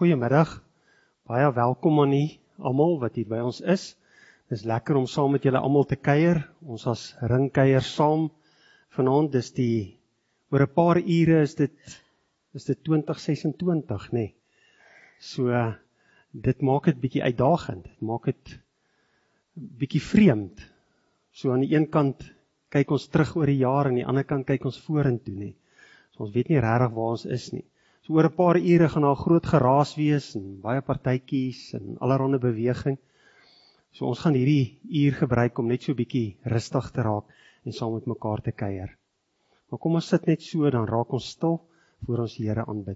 Goeiemiddag, baie welkom aan u almal wat hier by ons is. Dis lekker om saam met julle almal te kuier. Ons as ringkuier saam vanaand, oor 'n paar ure is dit 2026, nee. So, dit maak dit bietjie uitdagend, dit maak dit bietjie vreemd. So aan die een kant kyk ons terug oor die jaar, en aan die ander kant kyk ons vorentoe, nee. So ons weet nie regtig waar ons is nie. So oor 'n paar ure gaan daar groot geraas wees, en baie partytjies, en allerhande beweging. So ons gaan hierdie uur gebruik om net so bietjie rustig te raak, en saam met mekaar te kuier. Maar kom ons sit net so, dan raak ons stil, voor ons Here aanbid.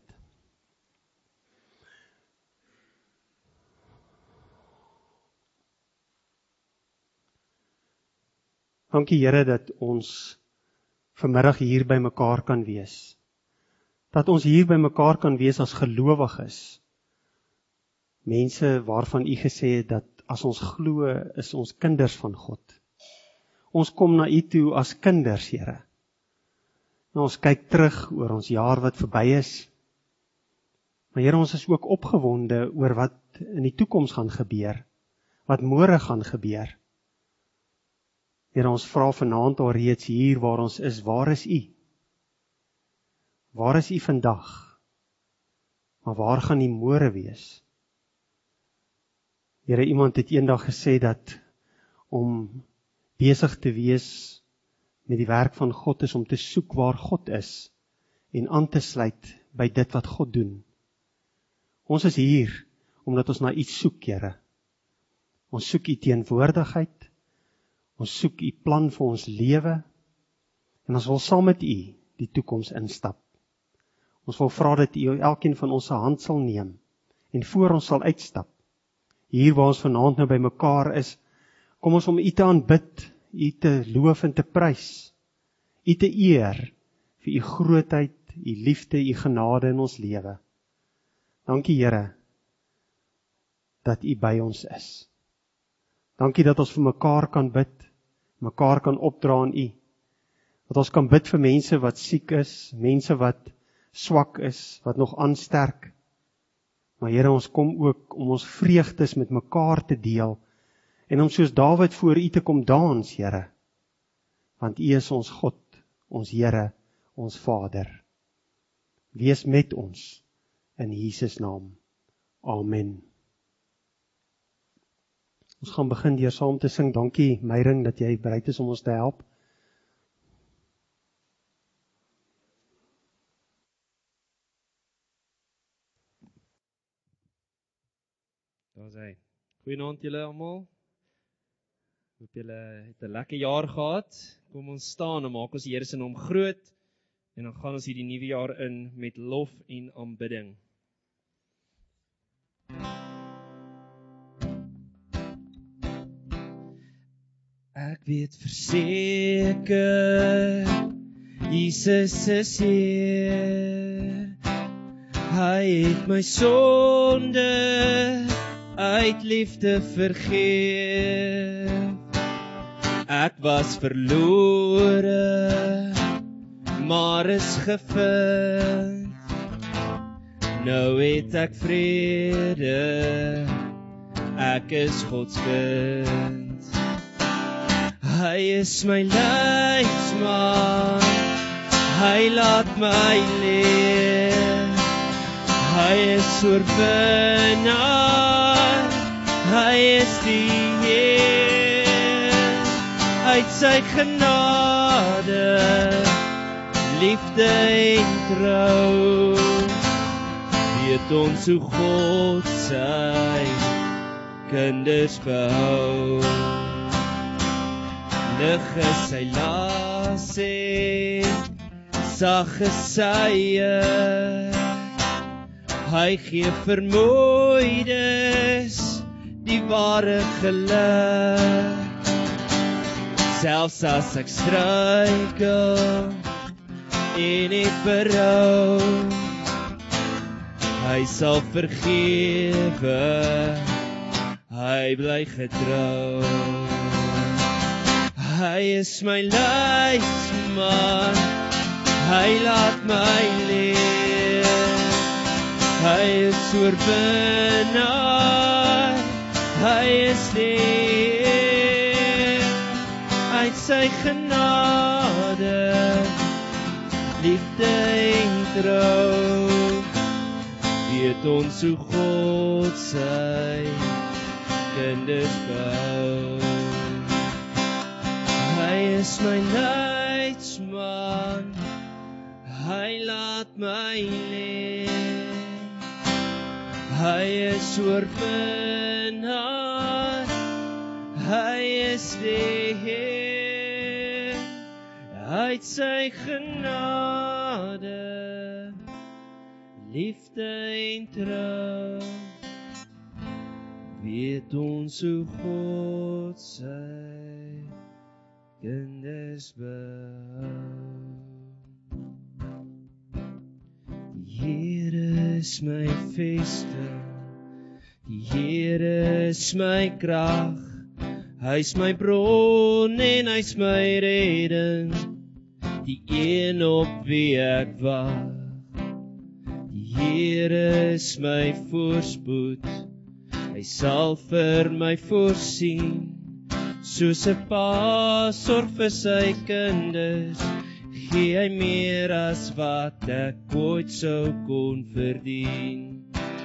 Dankie Here dat ons vanmiddag hier by mekaar kan wees. Dat ons hier by mekaar kan wees as gelowiges. Mense waarvan u gesê het dat as ons glo, is ons kinders van God. Ons kom na u toe as kinders, Here. En ons kyk terug oor ons jaar wat verby is. Maar Here, ons is ook opgewonde oor wat in die toekoms gaan gebeur. Wat môre gaan gebeur. Here, ons vra vanaand al reeds hier waar ons is, waar is u? Waar is u vandag? Maar waar gaan u môre wees? Here, iemand het eendag gesê dat om besig te wees met die werk van God is om te soek waar God is en aan te sluit by dit wat God doen. Ons is hier omdat ons na iets soek, Here. Ons soek u teenwoordigheid, ons soek u plan vir ons lewe en ons wil saam met u die toekoms instap. Ons wil vra dat u elkeen van ons se hand sal neem en voor ons sal uitstap. Hier waar ons vanaand nou by mekaar is, kom ons om u te aanbid, u te loof en te prys, u te eer vir u grootheid, u liefde, u genade in ons lewe. Dankie Here, dat u by ons is. Dankie dat ons vir mekaar kan bid, mekaar kan opdra aan u. Dat ons kan bid vir mense wat siek is, mense wat swak is, wat nog aansterk. Maar Here, ons kom ook om ons vreugdes met mekaar te deel, en om soos Dawid voor u te kom dans, Here. Want u is ons God, ons Here, ons Vader. Wees met ons, in Jesus naam. Amen. Ons gaan begin deur saam te sing. Dankie Meyring dat jy bereid is om ons te help. Daar is hy. Goeienaand julle almal. Hoop julle het 'n lekker jaar gehad. Kom ons staan en maak ons die Here se naam groot. En dan gaan ons hierdie nuwe jaar in met lof en aanbidding. Ek weet verseker, Jesus is hier. Hy het my sonde uit liefde vergeef. Ek was verlore, maar is gevind. Nou het ek vrede, ek is Gods kind. Hy is my leidsman, hy laat my leef. Hy is oorwinnaar, hy is die Heer. Uit sy genade, liefde en trou, weet ons hoe God sy kinders behou. Lig is sy las en sag is sy juk. Hy gee vermoeides die ware geluk. Selfs as ek struikel en ek berou, hy sal vergewe, hy bly getrou. Hy is my leidsman, hy laat my leef. Hy Hy is oorwinnaar, hy is die Heer, uit sy genade, liefde en trou, weet ons hoe God sy kinders bou. Hy is my leidsman, hy laat my leef, hy is oorwinnaar, hy is die Heer, uit sy genade, liefde en trou, weet ons hoe God sy kinders bou. Die Here is my vesting, die Here is my krag, hy is my bron en hy is my redding, die een op wie ek wag. Die Here is my voorspoed, hy sal vir my voorsien, soos 'n pa sorg vir sy kinders, gee hy meer as wat ek ooit sou kon verdien.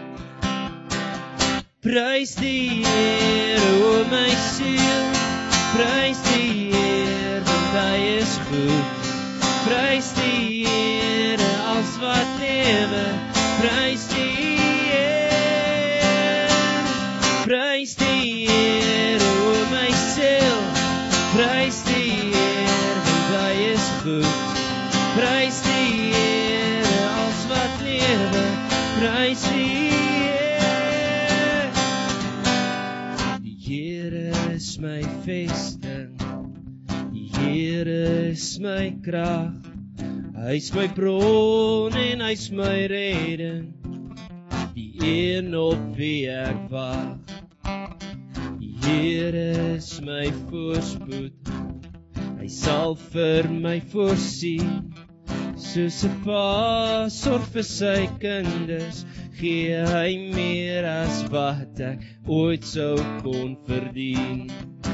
Prys die Here, o my siel, prys die Here, want hy is goed. Prys die Here, als wat lewe, prys die Here. Prys die Here, o my siel, prys die Here, want hy is goed. Prys die Here, als wat lewe, prys die Here. Die Here is my vesting, die Here is my krag, hy is my bron en hy is my redding, die een op wie ek wag. Die Here is my voorspoed, hy sal vir my voorsien, soos 'n pa sorg vir sy kinders, gee hy meer as wat ek ooit sou kon verdien.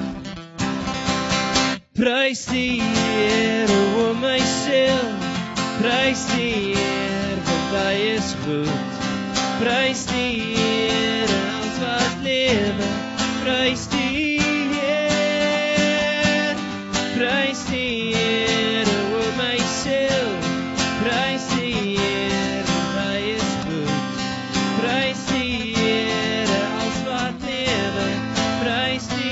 Prys die Here, o my siel, prys die Here, want hy is goed. Prys die Here, als wat lewe, prys die Here. Prys die Here, o my siel, prys die Here, want hy is goed. Prys die Here, als wat lewe, prys die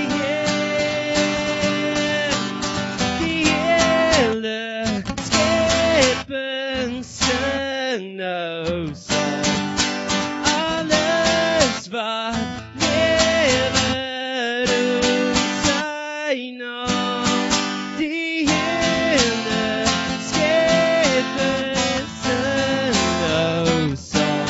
Heer. Die hele skepping sing nou saam, alles wat lewe roep sy naam. Die hele skepping sing nou saam,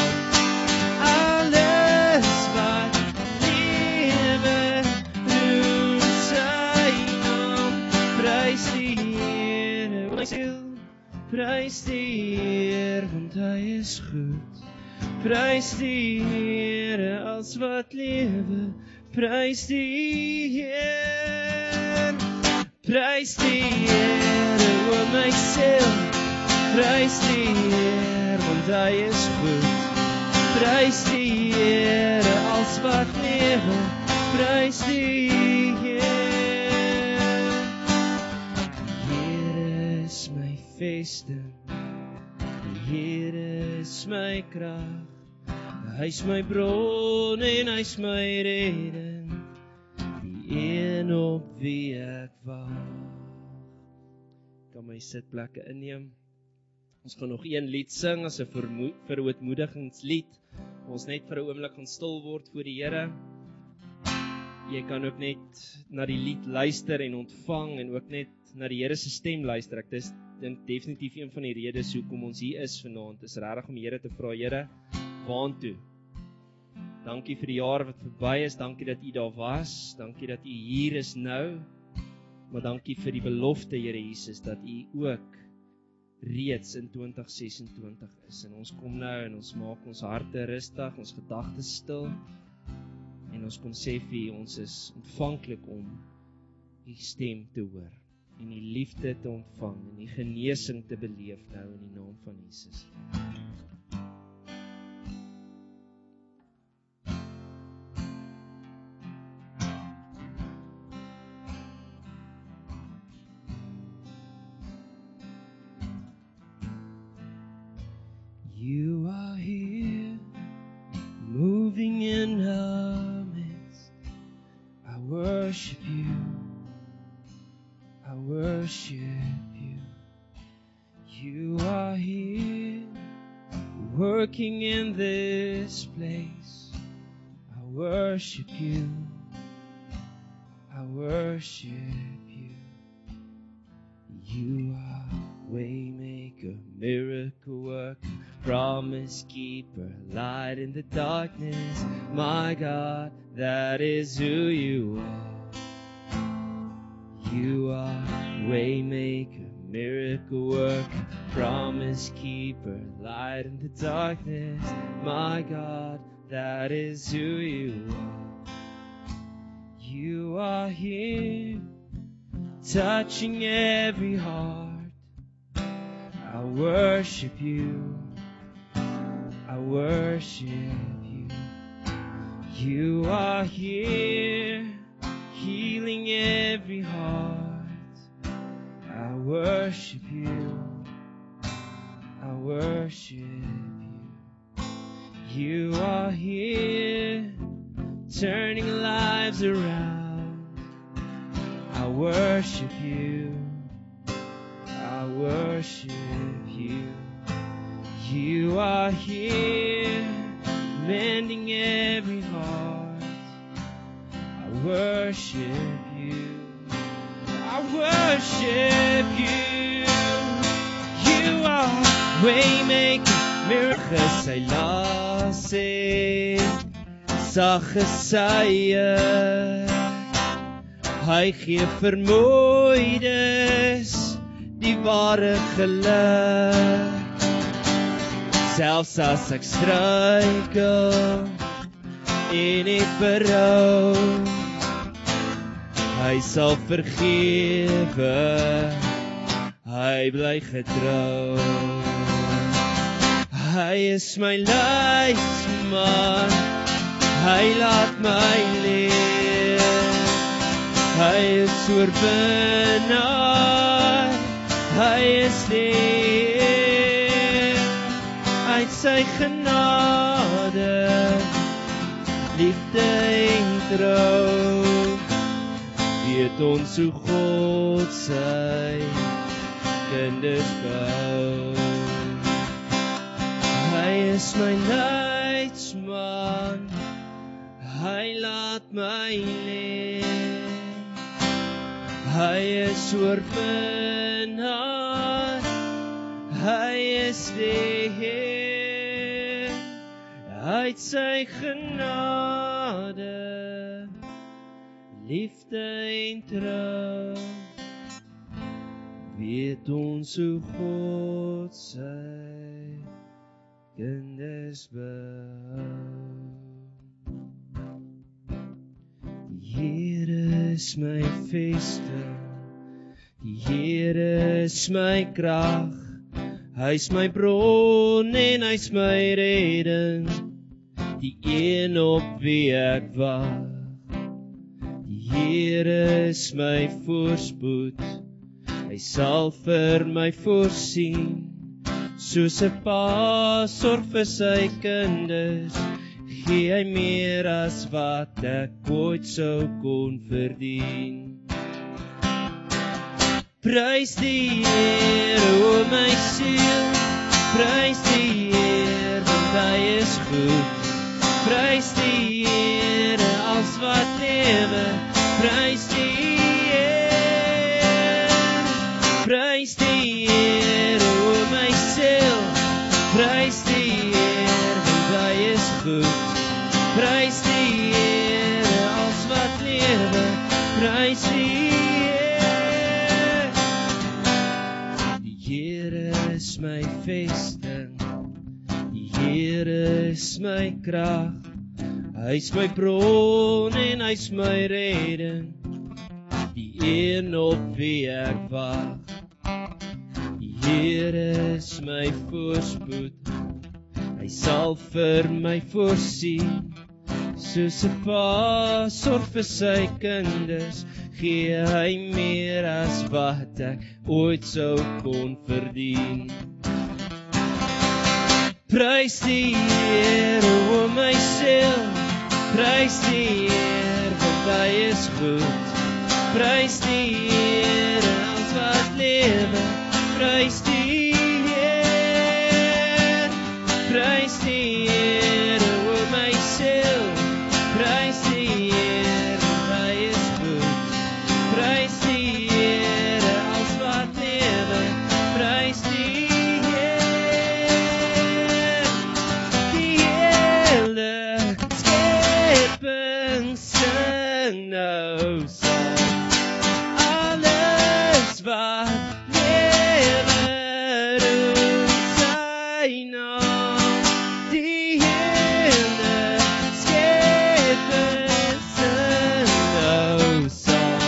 alles wat lewe roep sy naam. Prys die Here, o my siel, prys die Heer, want hy is goed. Prys die Here, als wat lewe, prys die Heer. Prys die Here, o my siel, prys die Heer, want hy is goed. Prys die Here, als wat lewe, prys die Heer. Die Here is my vesting, die Here is my krag, hy is my bron en hy is my redding, die een op wie ek wag. Kan my sitplekke inneem. Ons gaan nog een lied sing as 'n verootmoedigingslied. Ons net vir 'n oomblik gaan stil word voor die Here. Jy kan ook net na die lied luister en ontvang en ook net na die Here se stem luister. Ek dink definitief een van die redes hoekom ons hier is vanaand is regtig om die Here te vra, Here, waantoe? Dankie vir die jaar wat verby is, dankie dat U daar was, dankie dat U hier is nou, maar dankie vir die belofte, Here Jesus, dat U ook reeds in 2026 is. En ons kom nou en ons maak ons harte rustig, ons gedagtes stil, en ons kon sê vir U, ons is ontvanklik om U stem te hoor, en die liefde te ontvang, en die genesing te beleef nou in die naam van Jesus. You are here, moving in our midst. I worship You. I worship You. You are here, working in this place. I worship You. I worship You. You are waymaker, miracle worker, promise keeper, light in the darkness. My God, that is who You are. You are waymaker, miracle worker, promise keeper, light in the darkness. My God, that is who You are. You are here, touching every heart. I worship You. I worship You. You are here, healing every heart. I worship You. I worship You. You are here, turning lives around. I worship You. I worship You. You are here, mending every heart. I worship You. I worship You. You are waymaker, miracle, sy lasse, sagge sye. Hy gee vermoeides die ware geluk. Selfs as ek struikel en ek berou, hy sal vergewe, hy bly getrou. Hy is my leidsman, hy laat my leef. Hy is oorwinnaar, hy is lief. Uit sy genade, liefde en trou, weet ons hoe God sy kinders bou. Hy is my leidsman, hy laat my leef. Hy is oorwinnaar, hy is lief. Uit sy genade, liefde en trou, weet ons hoe God sy kinders bou. Die Here is my vesting, die Here is my krag, hy is my bron en hy is my redding, die een op wie ek wag. Die Here is my voorspoed, hy sal vir my voorsien, soos 'n pa sorg vir sy kinders, gee hy meer as wat ek ooit sou kon verdien. Prys die Here, o my siel, prys die Here, want hy is goed. Prys die Here, als wat lewe, prys die Here. Prys die Here, o my siel, prys die Here, want hy is goed. Prys die Here, als wat lewe, prys die Here. Die Here Here is my krag, hy is my bron en hy is my redding, die een op wie ek wag. Die Here is my voorspoed, hy sal vir my voorsien, soos 'n pa sorg vir sy kinders, gee hy meer as wat ek ooit sou kon verdien. Prys die Here, o my siel, prys die Here, want hy is goed. Prys die Here, alles wat lewe, prys die Here. Prys die Here, o my siel, prys die Here, want hy is goed. Prys die Here, alles wat lewe, prys die Here. Die hele skepping sing nou saam, alles wat lewe roep sy naam. Die hele skepping sing nou saam,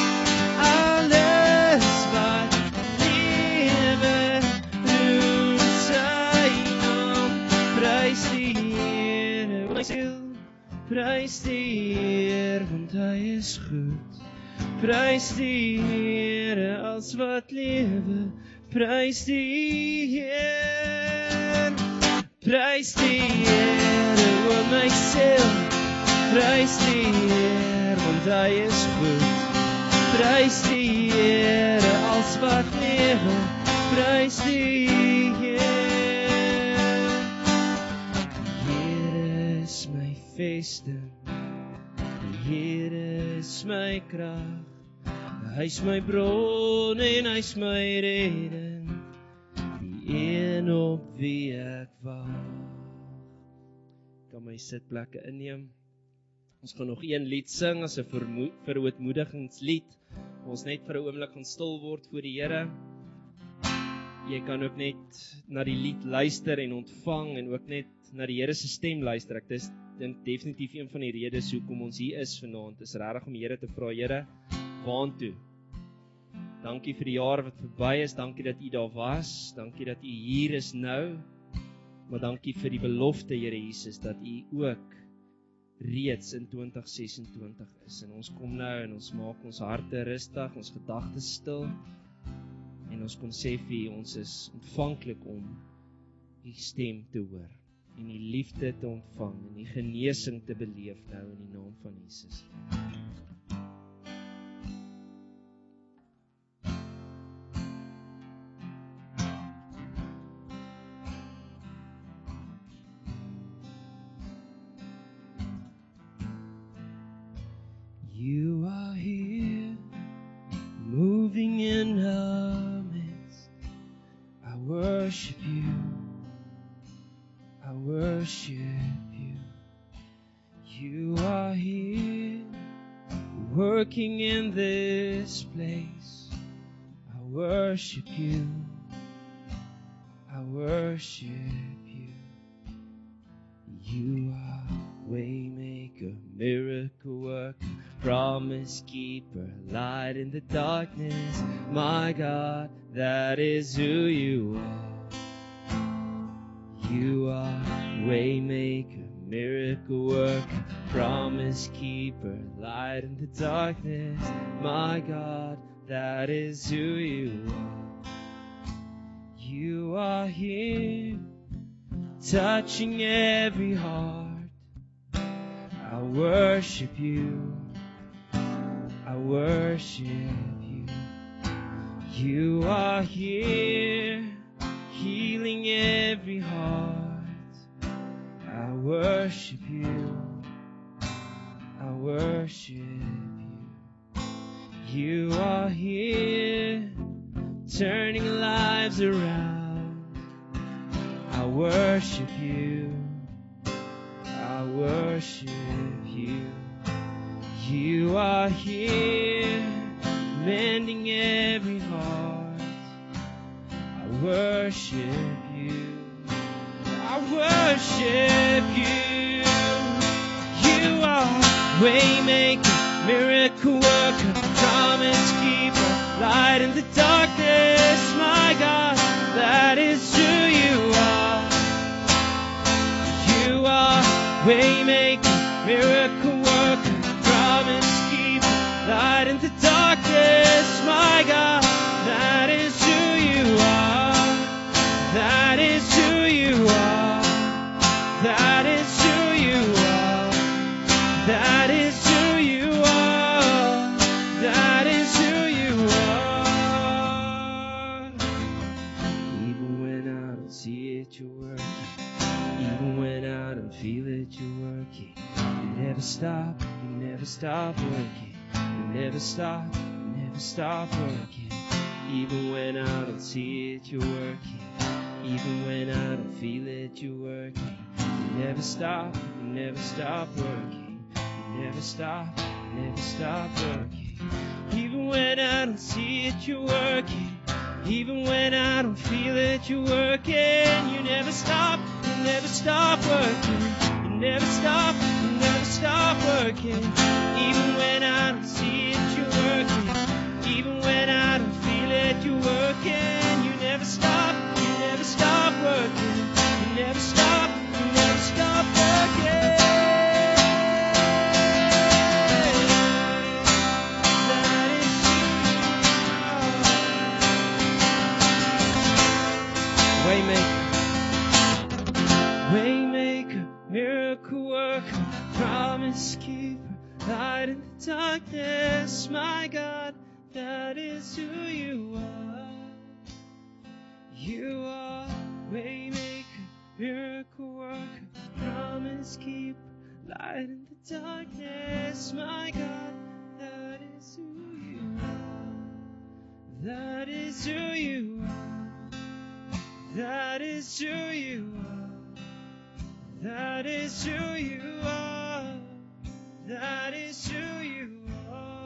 alles wat lewe roep sy naam. Prys die Here, my siel, prys die Here, want hy is goed. Prys die Here, als wat lewe, prys die Here. Prys die Here, o my siel, prys die Here, want hy is goed. Prys die Here, als wat lewe, prys die Here. Die Here is my vesting, die Here is my krag, hy is my bron en hy is my redding, die een op wie ek wag. Kan my sitplekke inneem. Ons gaan nog een lied sing as 'n verootmoedigingslied. Ons net vir 'n oomblik gaan stil word voor die Here. Jy kan ook net na die lied luister en ontvang en ook net na die Here se stem luister. Ek dink definitief een van die redes hoekom ons hier is vanaand is regtig om die Here te vra, Here, waantoe? Dankie vir die jaar wat verby is, dankie dat U daar was, dankie dat U hier is nou, maar dankie vir die belofte, Here Jesus, dat U ook reeds in 2026 is. En ons kom nou en ons maak ons harte rustig, ons gedagtes stil, en ons kom sê vir U, ons is ontvanklik om U stem te hoor, en U liefde te ontvang, en U genesing te beleef nou in die naam van Jesus. You are here, moving in our midst. I worship You, I worship You. You are here, working in this place. I worship You, I worship You. You are waymaker, miracle worker, promise keeper, light in the darkness. My God, that is who You are. You are waymaker, miracle worker, promise keeper, light in the darkness. My God, that is who You are. You are here, touching every heart. I worship You, I worship You. You are here, healing every heart. I worship You, I worship You. You are here, turning lives around. I worship You, I worship You. You are here, mending every heart. I worship You, I worship worship you. You are waymaker, miracle worker, promise keeper, light in the darkness, my God, that is who you are. You are waymaker, miracle worker, promise keeper, light in the darkness, my God, that is who you are. That is who you are. That is who you are. That is who you are. That is who you are. Even when I don't see it, you're working. Even when I don't feel it, you're working. You never stop working. You never stop working. Even when I don't see it, you're working. Even when I don't feel it, you're working. You never stop working. You never stop working. Even when I don't see it, you're working. Even when I don't feel it, you're working. You never stop working. You never stop working. Even when I don't see it, you're working. Even when I don't feel it, you're working. You never stop working. You never stop working. That is who you are. Waymaker, miracle worker, promise keeper, light in the darkness, my God, that is who you are. You are waymaker, miracle worker, promise keeper, light in the darkness, my God, that is who you are. That is who you are. That is who you are. That is who you are. That is who you are.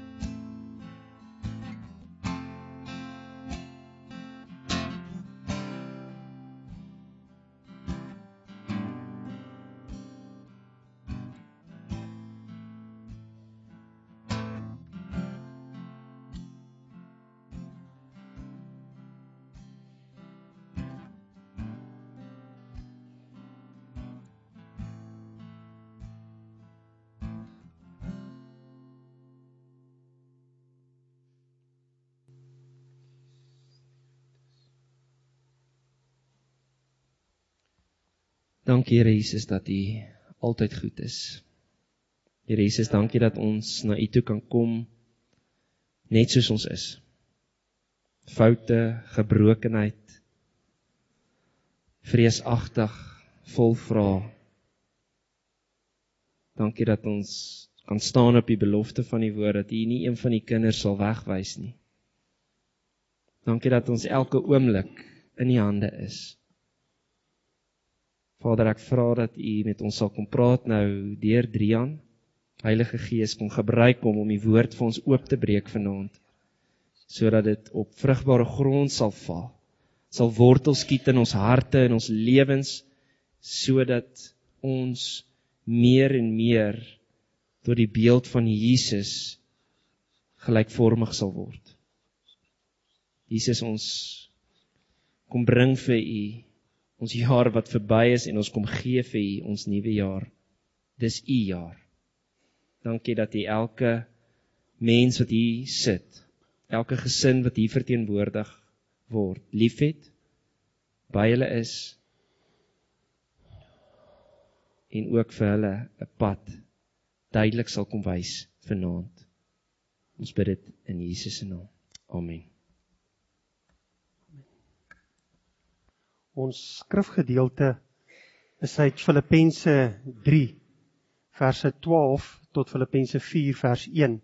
Dankie Here Jesus dat U altyd goed is. Here Jesus, dankie dat ons na U toe kan kom net soos ons is. Foute, gebrokenheid, vreesagtig, vol vrae. Dankie dat ons kan staan op die belofte van die woord, dat U nie een van die kinders sal wegwys nie. Dankie dat ons elke oomblik in U hande is. Vader, ek vra dat U met ons sal kom praat nou deur Drian. Heilige Gees, kom gebruik hom om die woord vir ons oop te breek vanaand, sodat dit op vrugbare grond sal val, sal wortel skiet in ons harte en ons lewens, sodat ons meer en meer tot die beeld van Jesus gelykvormig sal word. Jesus, ons kom bring vir U ons jaar wat verby is en ons kom gee vir U ons nuwe jaar. Dis U jaar. Dankie dat U elke mens wat hier sit, elke gesin wat hier verteenwoordig word, liefhet, by hulle is en ook vir hulle 'n pad duidelik sal kom wys vanaand. Ons bid dit in Jesus se naam. Amen. Ons skrifgedeelte is uit Filippense 3, verse 12 tot Filippense 4, vers 1.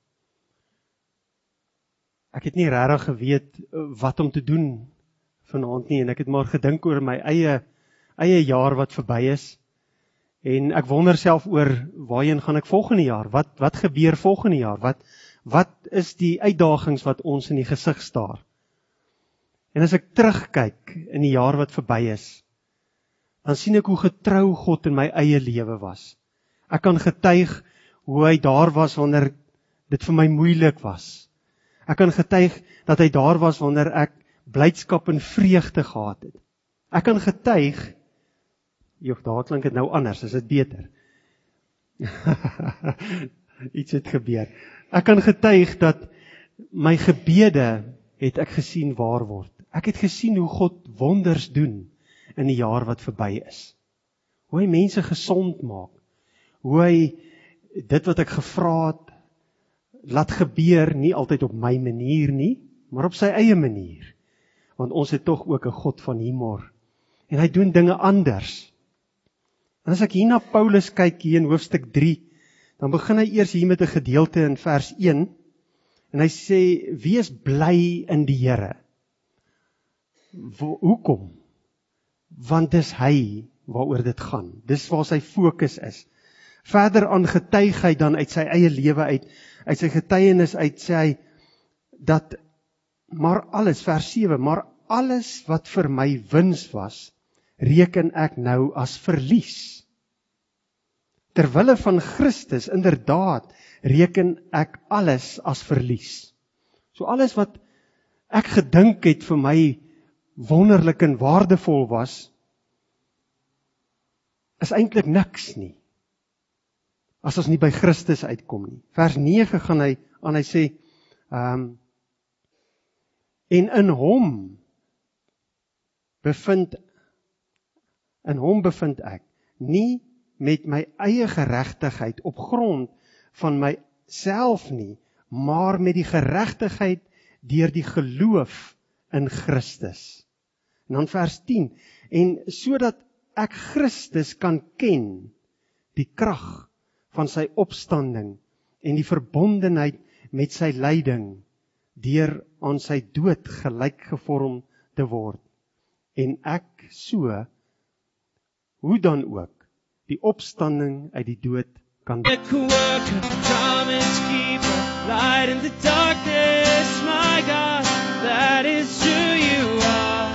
Ek het nie regtig geweet wat om te doen vanaand nie, en ek het maar gedink oor my eie jaar wat verby is, en ek wonder self oor waarheen gaan ek volgende jaar, wat gebeur volgende jaar, wat is die uitdagings wat ons in die gesig staar. En as ek terugkyk in die jaar wat verby is, dan sien ek hoe getrou God in my eie lewe was. Ek kan getuig hoe hy daar was wanneer dit vir my moeilik was. Ek kan getuig dat hy daar was wanneer ek blydskap en vreugde gehad het. Ek kan getuig, joh, daar klink dit nou anders, is dit beter? Iets het gebeur. Ek kan getuig dat my gebede het ek gesien waar word. Ek het gesien hoe God wonders doen in die jaar wat verby is. Hoe hy mense gesond maak. Hoe hy dit wat ek gevra het, laat gebeur, nie altyd op my manier nie, maar op sy eie manier. Want ons het tog ook 'n God van humor. En hy doen dinge anders. En as ek hier na Paulus kyk hier in hoofstuk 3, dan begin hy eers hier met 'n gedeelte in vers 1, en hy sê, wees bly in die Here. Hoekom? Want dis hy waaroor dit gaan. Dis waar sy fokus is. Verder aan getuig hy dan uit sy eie lewe uit sy getuienis uit, sê hy, dat, maar alles, vers 7, maar alles wat vir my wins was, reken ek nou as verlies. Terwille van Christus, inderdaad, reken ek alles as verlies. So alles wat ek gedink het vir my wonderlik en waardevol was, is eintlik niks nie. As ons nie by Christus uitkom nie. Vers 9 gaan hy aan, hy sê, en in hom bevind ek, nie met my eie geregtigheid op grond van myself nie, maar met die geregtigheid deur die geloof in Christus. En dan vers 10, en sodat ek Christus kan ken, die krag van sy opstanding en die verbondenheid met sy lyding, deur aan sy dood gelyk gevorm te word. En ek so, hoe dan ook, die opstanding uit die dood kan A worker, promise keeper, light in the darkness, my God, that is who you are.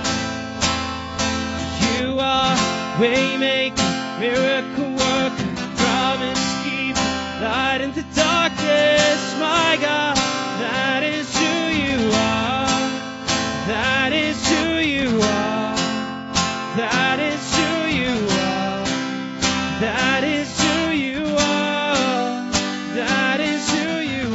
You are waymaker, miracle worker, promise keeper, light in the darkness, my God, that is who you are. That is who you are. That is who you are. That is who you are. That is who you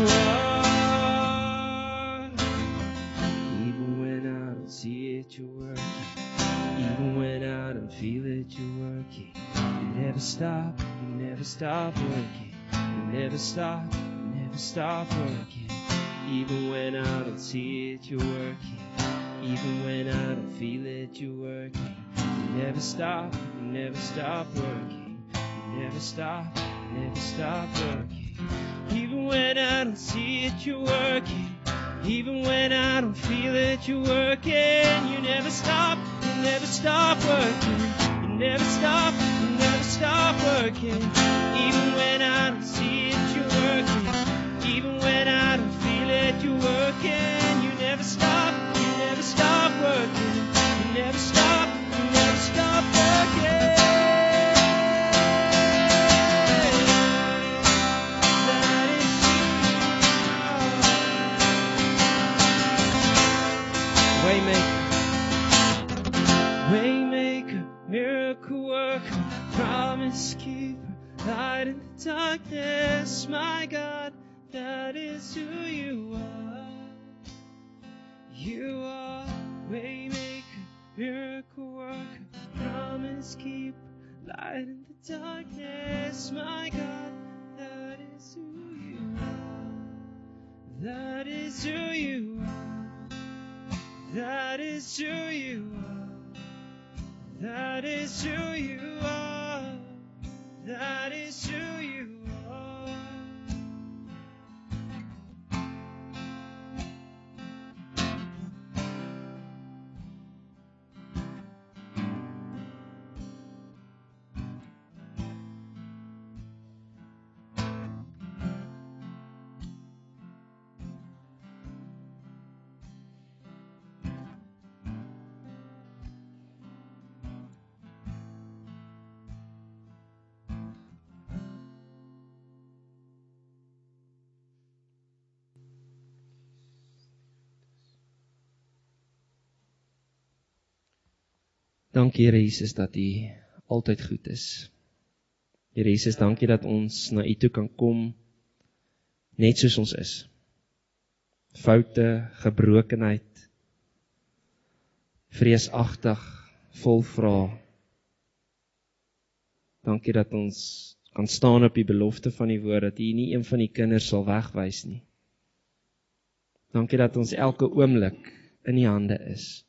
are. Even when I don't see it, you're working. Even when I don't feel it, you're working. You never stop working. You never stop working. Even when I don't see it, you're working. Even when I don't feel it, you're working. You never stop working. You never stop working. Even when I don't see it, you're working. Even when I don't feel it, you're working. You never stop working. You never stop working. Even when I don't see it, you're working. Even when I don't feel it, you're working. You never stop working. You never stop working. That is who you are. Waymaker, miracle worker, promise keeper, light in the darkness, my God, that is who you are. You are waymaker, miracle worker, promise keeper, light in the darkness, my God, that is who you are. That is who you are. That is who you are. That is who you are. That is who you are. Dankie Here Jesus dat U altyd goed is. Here Jesus, dankie dat ons na U toe kan kom, net soos ons is. Foute, gebrokenheid, vreesagtig, vol vrae. Dankie dat ons kan staan op die belofte van die woord, dat U nie een van die kinders sal wegwys nie. Dankie dat ons elke oomblik in die hande is.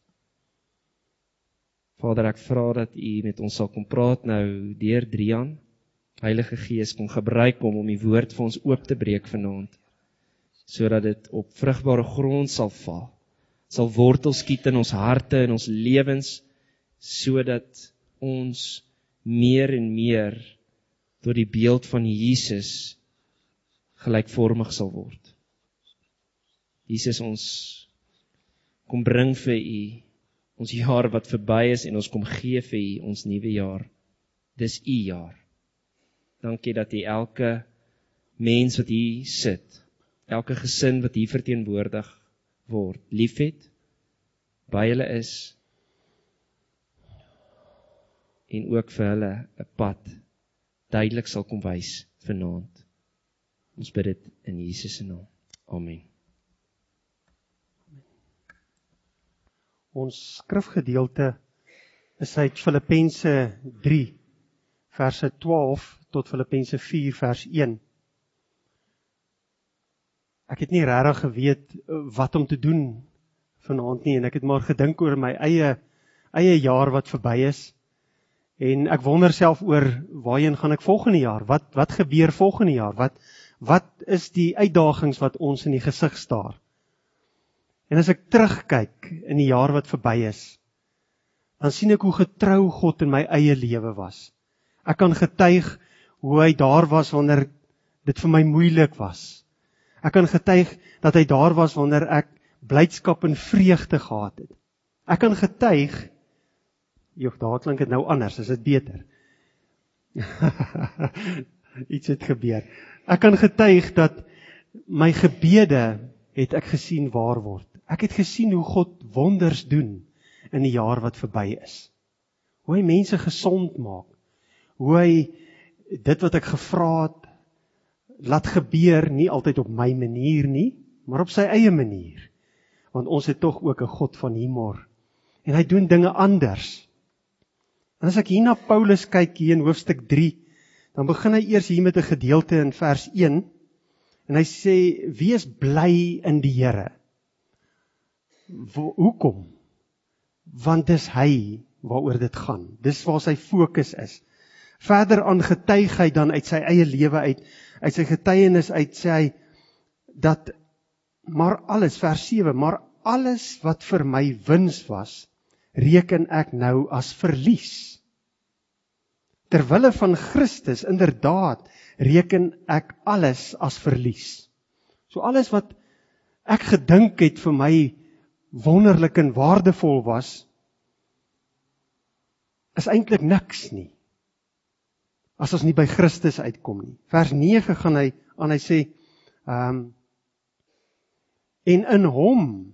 Vader, ek vra dat U met ons sal kom praat nou deur Drian. Heilige Gees, kom gebruik hom om die woord vir ons oop te breek vanaand, sodat dit op vrugbare grond sal val, sal wortel skiet in ons harte en ons lewens, sodat ons meer en meer tot die beeld van Jesus gelykvormig sal word. Jesus, ons kom bring vir U ons jaar wat verby is en ons kom gee vir U ons nuwe jaar. Dis U jaar. Dankie dat U elke mens wat hier sit, elke gesin wat hier verteenwoordig word, liefhet, by hulle is, en ook vir hulle 'n pad duidelik sal kom wys vanaand. Ons bid dit in Jesus se naam. Amen. Ons skrifgedeelte is uit Filippense 3, verse 12 tot Filippense 4, vers 1. Ek het nie regtig geweet wat om te doen vanaand nie, en ek het maar gedink oor my eie jaar wat verby is, en ek wonder self oor waarheen gaan ek volgende jaar, wat gebeur volgende jaar, wat is die uitdagings wat ons in die gesig staar. En as ek terugkyk in die jaar wat verby is, dan sien ek hoe getrou God in my eie lewe was. Ek kan getuig hoe hy daar was wanneer dit vir my moeilik was. Ek kan getuig dat hy daar was wanneer ek blydskap en vreugde gehad het. Ek kan getuig, daar klink dit nou anders, is dit beter? Iets het gebeur. Ek kan getuig dat my gebede het ek gesien waar word. Ek het gesien hoe God wonders doen in die jaar wat verby is. Hoe hy mense gesond maak. Hoe hy dit wat ek gevra het, laat gebeur, nie altyd op my manier nie, maar op sy eie manier. Want ons het tog ook 'n God van humor. En hy doen dinge anders. En as ek hier na Paulus kyk, hier in hoofstuk 3, dan begin hy eers hier met 'n gedeelte in vers 1, en hy sê, wees bly in die Here. Hoekom? Want dis hy waaroor dit gaan. Dis waar sy fokus is. Verder aan getuig hy dan uit sy eie lewe uit sy getuienis uit, sê hy, dat maar alles, vers 7, maar alles wat vir my wins was, reken ek nou as verlies. Terwille van Christus, inderdaad, reken ek alles as verlies. So alles wat ek gedink het vir my wonderlik en waardevol was, is eintlik niks nie, as ons nie by Christus uitkom nie. Vers 9 gaan hy aan, hy sê, en in hom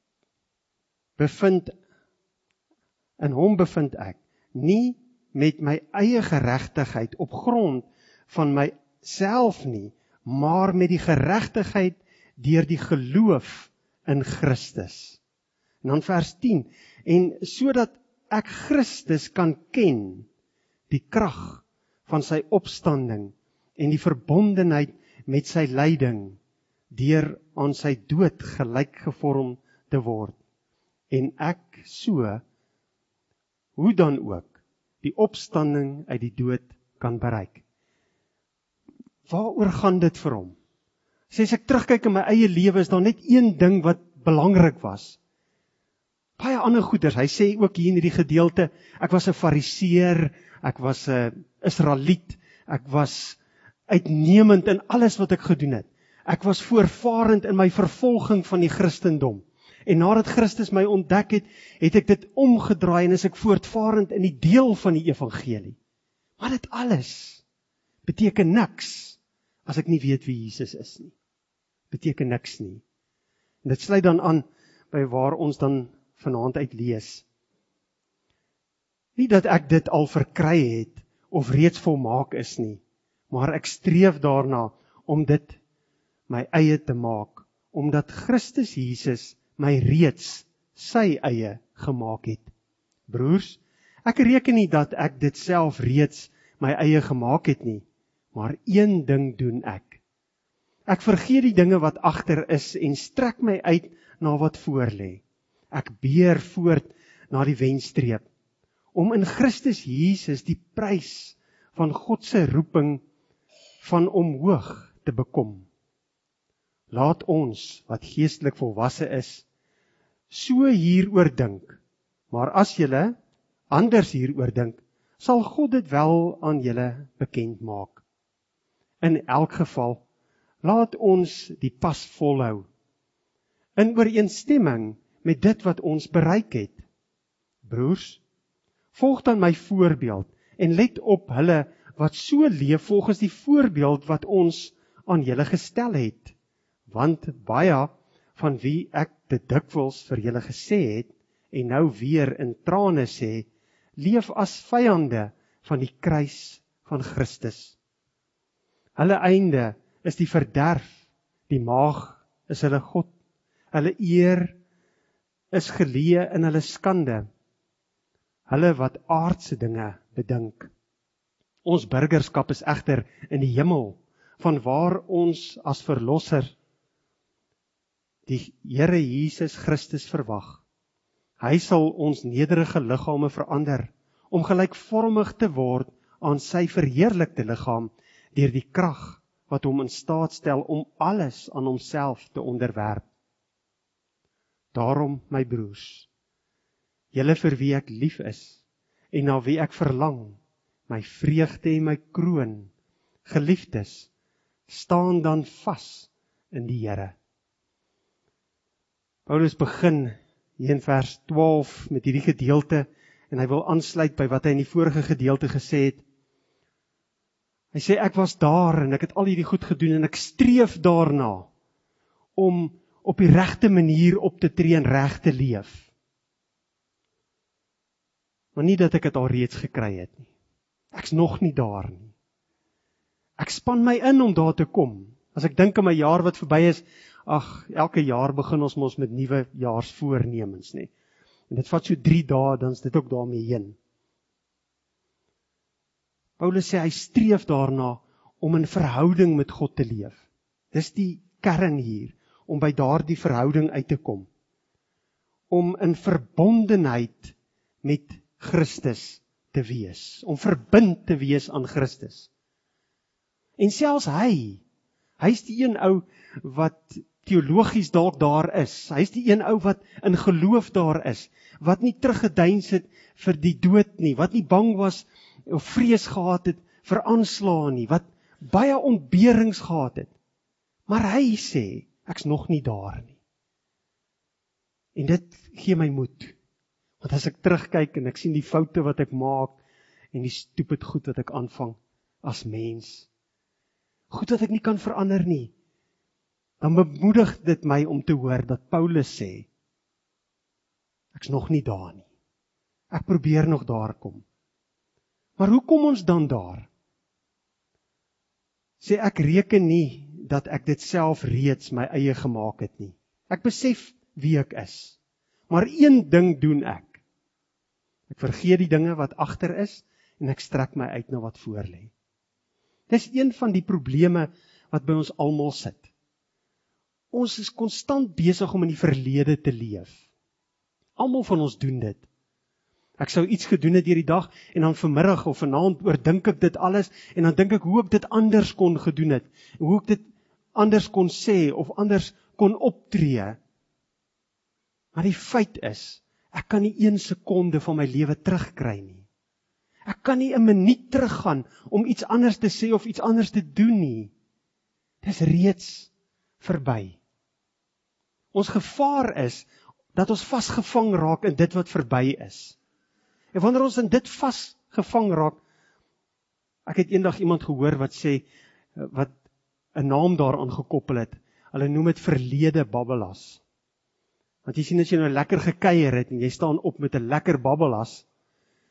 bevind ek, nie met my eie geregtigheid op grond van myself nie, maar met die geregtigheid deur die geloof in Christus. En dan vers 10, en sodat ek Christus kan ken, die krag van sy opstanding en die verbondenheid met sy lyding, deur aan sy dood gelyk gevorm te word. En ek so, hoe dan ook, die opstanding uit die dood kan bereik. Waaroor gaan dit vir hom? As ek terugkyk in my eie lewe, is daar net een ding wat belangrik was. Baie ander goeders. Hy sê ook hier in hierdie gedeelte, ek was 'n fariseer, ek was 'n Israeliet, ek was uitnemend in alles wat ek gedoen het. Ek was voortvarend in my vervolging van die Christendom. En nadat Christus my ontdek het, het ek dit omgedraai en is ek voortvarend in die deel van die evangelie. Maar dit alles beteken niks as ek nie weet wie Jesus is nie. Beteken niks nie. En dit sluit dan aan by waar ons dan vanaand uit lees. Nie dat ek dit al verkry het, of reeds volmaak is nie, maar ek streef daarna, om dit my eie te maak, omdat Christus Jesus my reeds sy eie gemaak het. Broers, ek reken nie dat ek dit self reeds my eie gemaak het nie, maar een ding doen ek. Ek vergeet die dinge wat agter is en strek my uit na wat voor lê. Ek beer voort na die wenstreep, om in Christus Jesus die prys van God se roeping van omhoog te bekom. Laat ons, wat geestelik volwasse is, so hieroor dink, maar as julle anders hieroor dink, sal God dit wel aan julle bekend maak. In elk geval, laat ons die pas volhou, in ooreenstemming met dit wat ons bereik het. Broers, volg dan my voorbeeld, en let op hulle wat so leef volgens die voorbeeld wat ons aan julle gestel het. Want baie van wie ek dit dikwels vir julle gesê het, en nou weer in trane sê, leef as vyande van die kruis van Christus. Hulle einde is die verderf, die maag is hulle God, hulle eer is geleë in hulle skande, hulle wat aardse dinge bedink. Ons burgerskap is egter in die hemel, vanwaar ons as verlosser die Here Jesus Christus verwag. Hy sal ons nederige liggame verander, om gelykvormig te word aan sy verheerlikte liggaam, deur die krag wat hom in staat stel om alles aan homself te onderwerp. Daarom, my broers, julle vir wie ek lief is, en na wie ek verlang, my vreugde en my kroon, geliefdes, staan dan vas in die Here. Paulus begin hier in vers 12 met hierdie gedeelte, en hy wil aansluit by wat hy in die vorige gedeelte gesê het. Hy sê, ek was daar, en ek het al hierdie goed gedoen, en ek streef daarna, om op die regte manier op te tree en reg te leef. Maar nie dat ek het al reeds gekry het nie. Ek's nog nie daar nie. Ek span my in om daar te kom. As ek dink aan my jaar wat verby is, elke jaar begin ons mos met nuwe jaarsvoornemens, nie? En dit vat so 3 dae, dan is dit ook daarmee heen. Paulus sê, hy streef daarna om in verhouding met God te leef. Dis die kern hier, om by daardie verhouding uit te kom. Om in verbondenheid met Christus te wees, om verbind te wees aan Christus. En selfs hy is die een ou wat teologies dalk daar is, hy is die een ou wat in geloof daar is, wat nie teruggedeins het vir die dood nie, wat nie bang was of vrees gehad het vir aanslae nie, wat baie ontberings gehad het. Maar hy sê, ek's nog nie daar nie. En dit gee my moed. Want as ek terugkyk en ek sien die foute wat ek maak, en die stupid goed wat ek aanvang as mens, goed wat ek nie kan verander nie, dan bemoedig dit my om te hoor dat Paulus sê, ek's nog nie daar nie. Ek probeer nog daar kom. Maar hoe kom ons dan daar? Sê ek reken nie dat ek dit self reeds my eie gemaak het nie. Ek besef wie ek is. Maar een ding doen ek. Ek vergeet die dinge wat agter is en ek strek my uit na wat voor lê. Dis een van die probleme wat by ons almal sit. Ons is konstant besig om in die verlede te leef. Almal van ons doen dit. Ek sou iets gedoen het hierdie dag en dan vanmiddag of vanaand oordink ek dit alles en dan dink ek hoe ek dit anders kon gedoen het. Hoe ek dit anders kon sê of anders kon optree. Maar die feit is, ek kan nie 1 sekonde van my lewe terugkry nie. Ek kan nie 'n minuut teruggaan om iets anders te sê of iets anders te doen nie. Dis reeds verby. Ons gevaar is dat ons vasgevang raak in dit wat verby is. En wanneer ons in dit vasgevang raak, ek het eendag iemand gehoor wat sê, wat 'n naam daaraan gekoppel het, hulle noem dit verlede babbelas. Want jy sien as jy nou lekker gekuier het, en jy staan op met 'n lekker babbelas,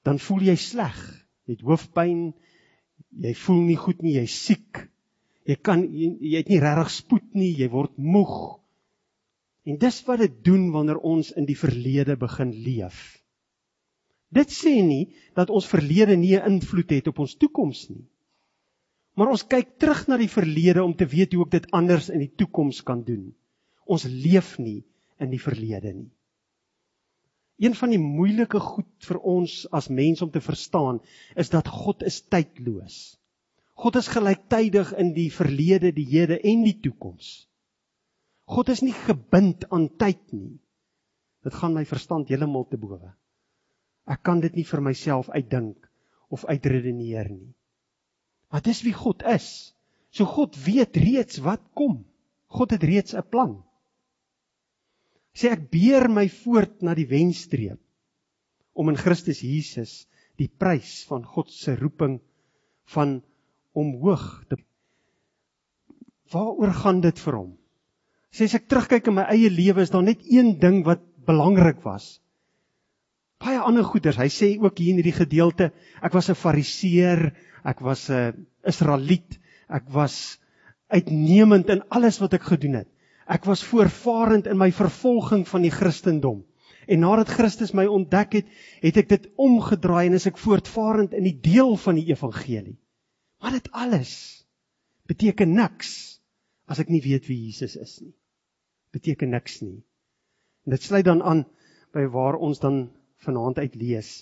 dan voel jy sleg. Jy het hoofpyn, jy voel nie goed nie, jy is siek. Jy het nie regtig spoed nie, jy word moeg. En dis wat dit doen wanneer ons in die verlede begin leef. Dit sê nie dat ons verlede nie 'n invloed het op ons toekoms nie. Maar ons kyk terug na die verlede om te weet hoe ek dit anders in die toekoms kan doen. Ons leef nie in die verlede nie. Een van die moeilike goed vir ons as mens om te verstaan, is dat God is tydloos. God is gelyktydig in die verlede, die hede en die toekoms. God is nie gebind aan tyd nie. Dit gaan my verstand heeltemal te bowe. Ek kan dit nie vir myself uitdink of uitredeneer nie. Maar dis wie God is. So God weet reeds wat kom. God het reeds 'n plan. Sê ek beer my voort na die wenstreep om in Christus Jesus die prys van God se roeping van omhoog te. Waaroor gaan dit vir hom? Sê as ek terugkyk in my eie lewe, is daar net een ding wat belangrik was. Baie ander goeders. Hy sê ook hier in hierdie gedeelte, ek was 'n fariseer, ek was 'n Israeliet, ek was uitnemend in alles wat ek gedoen het. Ek was voorvarend in my vervolging van die Christendom. En nadat Christus my ontdek het, het ek dit omgedraai en is ek voortvarend in die deel van die evangelie. Maar dit alles beteken niks as ek nie weet wie Jesus is nie. Beteken niks nie. En dit sluit dan aan by waar ons dan vanaand uit lees.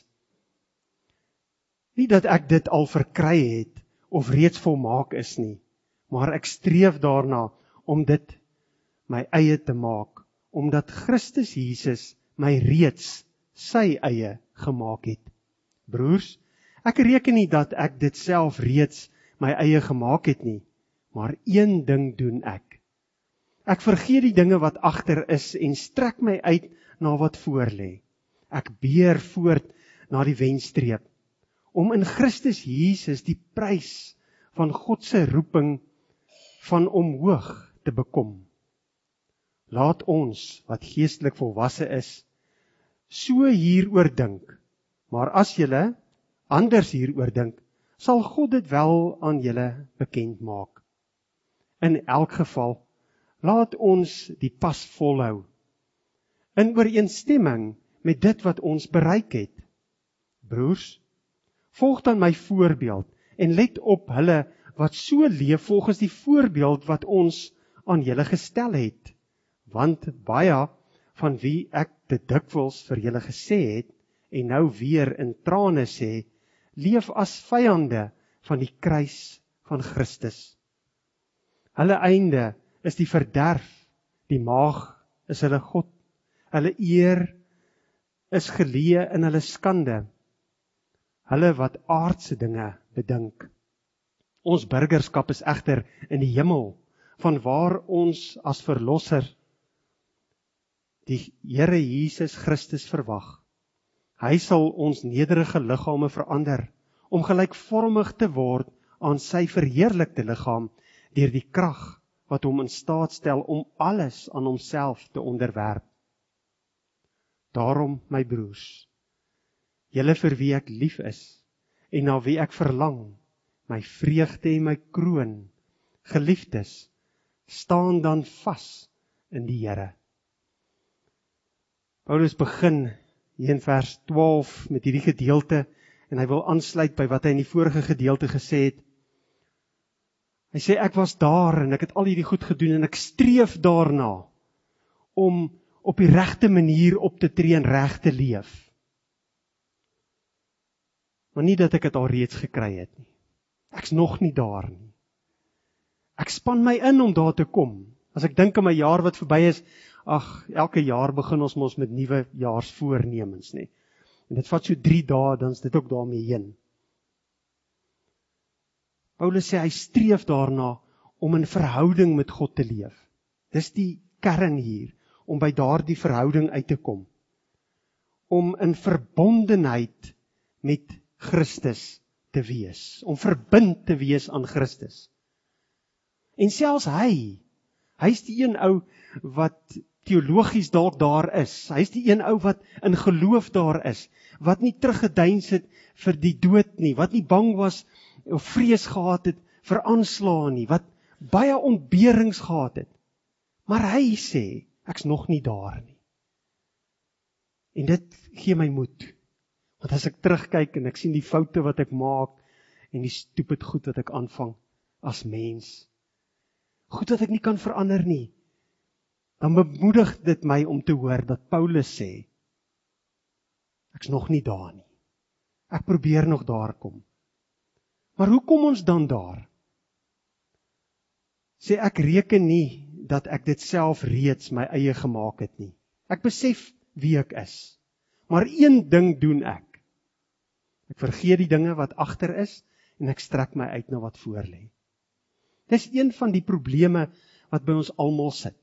Nie dat ek dit al verkry het of reeds volmaak is nie, maar ek streef daarna om dit my eie te maak, omdat Christus Jesus my reeds sy eie gemaak het. Broers, ek reken nie dat ek dit self reeds my eie gemaak het nie, maar een ding doen ek. Ek vergeet die dinge wat agter is en strek my uit na wat voor lê. Ek beer voort na die wenstreep, om in Christus Jesus die prys van God se roeping van omhoog te bekom. Laat ons, wat geestelik volwasse is, so hieroor dink, maar as julle anders hieroor dink, sal God dit wel aan julle bekend maak. In elk geval, laat ons die pas volhou, in ooreenstemming met dit wat ons bereik het. Broers, volg dan my voorbeeld en let op hulle wat so leef volgens die voorbeeld wat ons aan julle gestel het. Want baie van wie ek dit dikwels vir julle gesê het en nou weer in trane sê, leef as vyande van die kruis van Christus. Hulle einde is die verderf, die maag is hulle God, hulle eer is geleë in hulle skande, hulle wat aardse dinge bedink. Ons burgerskap is egter in die hemel, vanwaar ons as verlosser die Here Jesus Christus verwag. Hy sal ons nederige liggame verander, om gelykvormig te word aan sy verheerlikte liggaam, deur die krag wat hom in staat stel om alles aan homself te onderwerp. Daarom, my broers, julle vir wie ek lief is, en na wie ek verlang, my vreugde en my kroon, geliefdes, staan dan vas in die Here. Paulus begin hier in vers 12 met hierdie gedeelte, en hy wil aansluit by wat hy in die vorige gedeelte gesê het. Hy sê, ek was daar, en ek het al hierdie goed gedoen, en ek streef daarna, om op die regte manier op te tree en reg te leef. Maar nie dat ek het al reeds gekry het nie. Ek's nog nie daar nie. Ek span my in om daar te kom. As ek dink aan my jaar wat verby is, elke jaar begin ons mos met nuwe jaarsvoornemens, nie. En dit vat so 3 dae, dan is dit ook daarmee heen. Paulus sê, hy streef daarna om in verhouding met God te leef. Dis die kern hier, om by daardie verhouding uit te kom. Om in verbondenheid met Christus te wees, om verbind te wees aan Christus. En selfs hy is die een ou wat teologies dalk daar is. Hy is die een ou wat in geloof daar is, wat nie teruggedeins het vir die dood nie, wat nie bang was of vrees gehad het vir aanslae nie, wat baie ontberings gehad het. Maar hy sê, ek's nog nie daar nie. En dit gee my moed. Want as ek terugkyk en ek sien die foute wat ek maak, en die stupid goed wat ek aanvang as mens, goed wat ek nie kan verander nie, dan bemoedig dit my om te hoor dat Paulus sê, ek's nog nie daar nie. Ek probeer nog daar kom. Maar hoe kom ons dan daar? Sê ek reken nie dat ek dit self reeds my eie gemaak het nie. Ek besef wie ek is. Maar een ding doen ek. Ek vergeet die dinge wat agter is en ek strek my uit na wat voor lê. Dis een van die probleme wat by ons almal sit.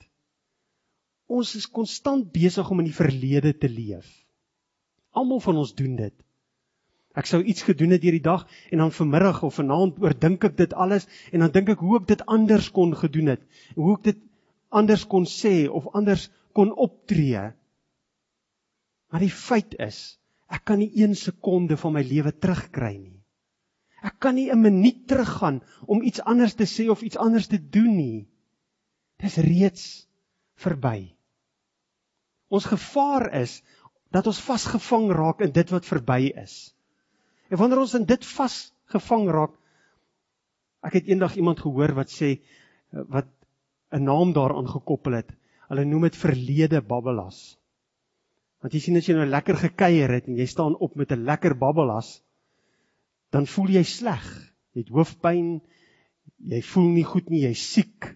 Ons is konstant besig om in die verlede te leef. Almal van ons doen dit. Ek sou iets gedoen het deur die dag en dan vanmiddag of vanaand oordink ek dit alles en dan dink ek hoe ek dit anders kon gedoen het, hoe ek dit anders kon sê of anders kon optree. Maar die feit is, ek kan nie 1 sekonde van my lewe terugkry nie. Ek kan nie 'n minuut teruggaan om iets anders te sê of iets anders te doen nie. Dis reeds verby. Ons gevaar is dat ons vasgevang raak in dit wat verby is. En wanneer ons in dit vasgevang raak, ek het eendag iemand gehoor wat sê, wat 'n naam daaraan gekoppel het, hulle noem dit verlede babbelas. Want jy sien as jy nou lekker gekuier het, en jy staan op met 'n lekker babbelas, dan voel jy sleg, jy het hoofpyn, jy voel nie goed nie, jy is siek,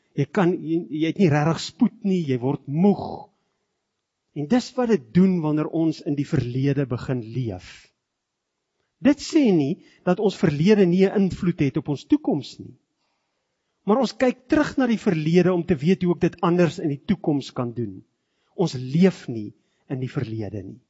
jy het nie regtig spoed nie, jy word moeg, en dis wat dit doen wanneer ons in die verlede begin leef. Dit sê nie dat ons verlede nie 'n invloed het op ons toekoms nie. Maar ons kyk terug na die verlede om te weet hoe ek dit anders in die toekoms kan doen. Ons leef nie in die verlede nie.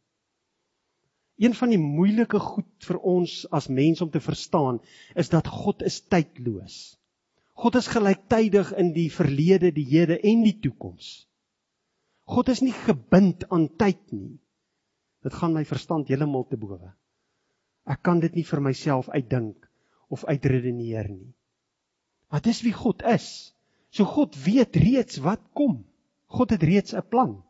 Een van die moeilike goed vir ons as mens om te verstaan, is dat God is tydloos. God is gelyktydig in die verlede, die hede en die toekoms. God is nie gebind aan tyd nie. Dit gaan my verstand heeltemal te bowe. Ek kan dit nie vir myself uitdink of uitredeneer nie. Maar dis wie God is. So God weet reeds wat kom. God het reeds 'n plan.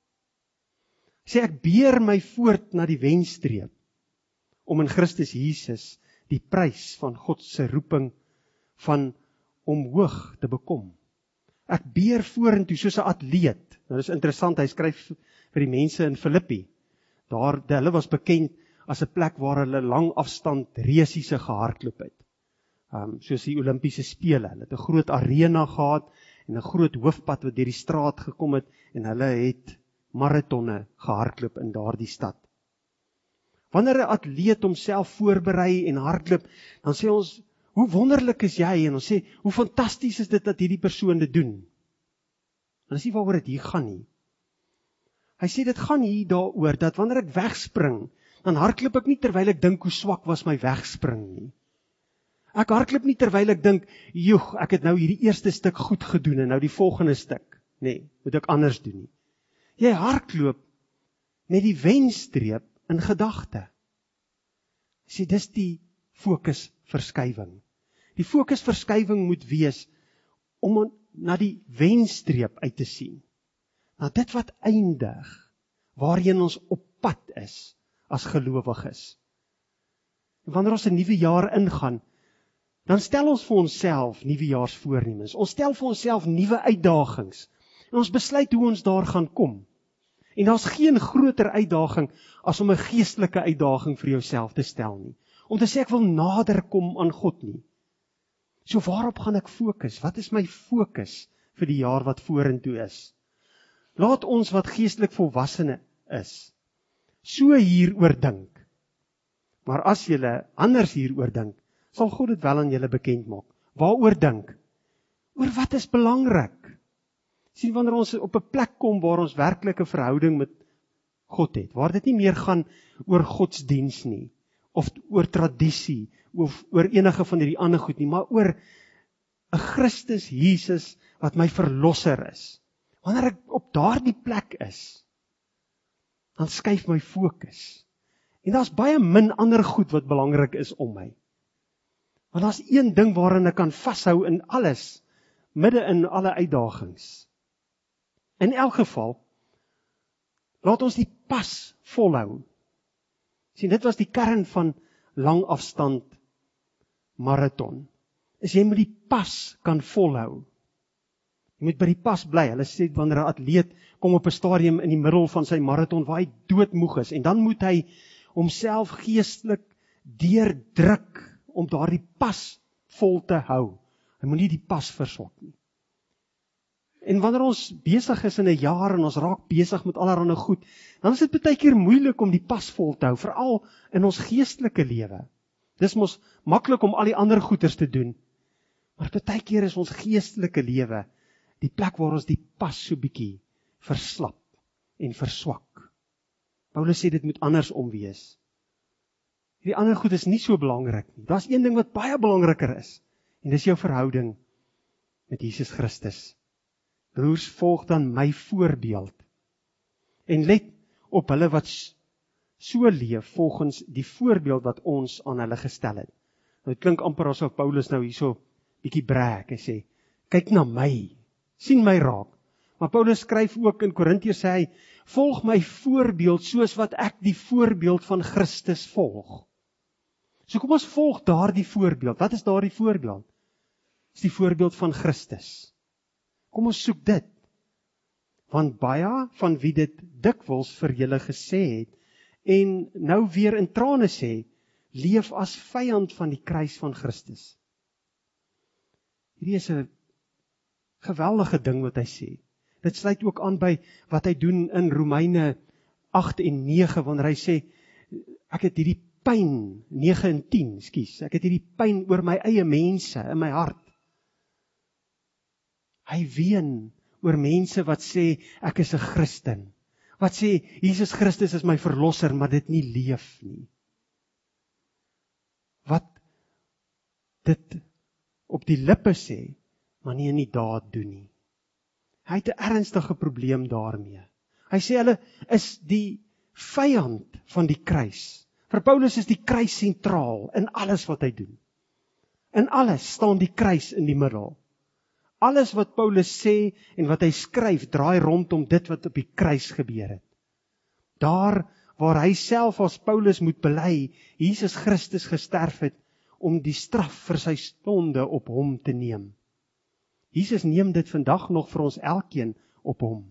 Sê ek beer my voort na die wenstreep om in Christus Jesus die prys van God se roeping van omhoog te bekom. Ek beer vorentoe soos 'n atleet. Nou dis interessant, hy skryf vir die mense in Filippi. Hulle was bekend as 'n plek waar hulle lang afstand resiese gehardloop het. Soos die Olimpiese spele. Hulle het 'n groot arena gehad en 'n groot hoofpad wat deur die straat gekom het en hulle het maratonne gehardloop in daardie stad. Wanneer 'n atleet homself voorberei en hardloop, dan sê ons, hoe wonderlik is jy? En ons sê, hoe fantasties is dit dat hierdie persoon dit doen? En dis nie waaroor dit hier gaan nie. Hy sê dit gaan hier daaroor dat wanneer ek wegspring, dan hardloop ek nie terwyl ek dink hoe swak was my wegspring nie. Ek hardloop nie terwyl ek dink, joeg, ek het nou hierdie eerste stuk goed gedoen en nou die volgende stuk. Nee, moet ek anders doen nie. Jy hardloop met die wenstreep in gedagte. Sê, dis die fokusverskywing. Die fokusverskywing moet wees om na die wenstreep uit te sien. Na dit wat eindig, waarheen ons op pad is as gelowiges. En wanneer ons 'n nuwe jaar ingaan, dan stel ons vir onsself nuwejaarsvoornemens. Ons stel vir onsself nuwe uitdagings. En ons besluit hoe ons daar gaan kom. En daar's geen groter uitdaging as om 'n geestelike uitdaging vir jouself te stel nie. Om te sê ek wil nader kom aan God nie. So waarop gaan ek fokus? Wat is my fokus vir die jaar wat vorentoe is? Laat ons wat geestelik volwassene is, so hieroor dink. Maar as julle anders hieroor dink, sal God dit wel aan julle bekend maak. Waaroor dink? Oor wat is belangrik? Sien, wanneer ons op 'n plek kom waar ons werklike verhouding met God het, waar dit nie meer gaan oor godsdiens nie, of oor tradisie, of oor enige van hierdie ander goed nie, maar oor 'n Christus Jesus wat my verlosser is. Wanneer ek op daardie plek is, dan skuif my fokus. En daar's baie min ander goed wat belangrik is om my. Want daar's een ding waarin ek kan vashou in alles, midde in alle uitdagings. In elk geval, laat ons die pas volhou. Sien, dit was die kern van langafstand marathon. Jy moet die pas kan volhou. Jy moet by die pas bly. Hulle sê wanneer 'n atleet kom op 'n stadium in die middel van sy marathon waar hy doodmoeg is, en dan moet hy homself geestelik deurdruk om daardie pas vol te hou. Hy moet nie die pas verswak nie. En wanneer ons besig is in 'n jaar en ons raak besig met allerlei goed, dan is dit baie keer moeilik om die pas vol te hou, veral in ons geestelike lewe. Dis mos maklik om al die ander goeders te doen, maar baie keer is ons geestelike lewe die plek waar ons die pas so bietjie verslap en verswak. Paulus sê dit moet andersom wees. Die ander goed is nie so belangrik nie. Daar's een ding wat baie belangriker is, en dis jou verhouding met Jesus Christus. Broers, volg dan my voorbeeld, en let op hulle wat so leef volgens die voorbeeld wat ons aan hulle gestel het. Nou, dit klink amper asof Paulus nou hierso bietjie brag en sê, kyk na my, sien my raak. Maar Paulus skryf ook in Korintiërs, sê hy, volg my voorbeeld soos wat ek die voorbeeld van Christus volg. So kom ons volg daardie voorbeeld. Wat is daardie voorbeeld? Dis die voorbeeld van Christus. Kom ons soek dit. Want baie van wie dit dikwels vir julle gesê het, en nou weer in trane sê, leef as vyand van die kruis van Christus. Hierdie is 'n geweldige ding wat hy sê. Dit sluit ook aan by wat hy doen in Romeine 8 en 9, wanneer hy sê, ek het hierdie pyn, 9 en 10, ek het hierdie pyn oor my eie mense in my hart. Hy ween oor mense wat sê, ek is 'n Christen. Wat sê, Jesus Christus is my verlosser, maar dit nie leef nie. Wat dit op die lippe sê, maar nie in die daad doen nie. Hy het 'n ernstige probleem daarmee. Hy sê hulle is die vyand van die kruis. Vir Paulus is die kruis sentraal in alles wat hy doen. In alles staan die kruis in die middel. Alles wat Paulus sê en wat hy skryf, draai rondom dit wat op die kruis gebeur het. Daar waar hy self as Paulus moet bely, Jesus Christus gesterf het, om die straf vir sy sonde op hom te neem. Jesus neem dit vandag nog vir ons elkeen op hom.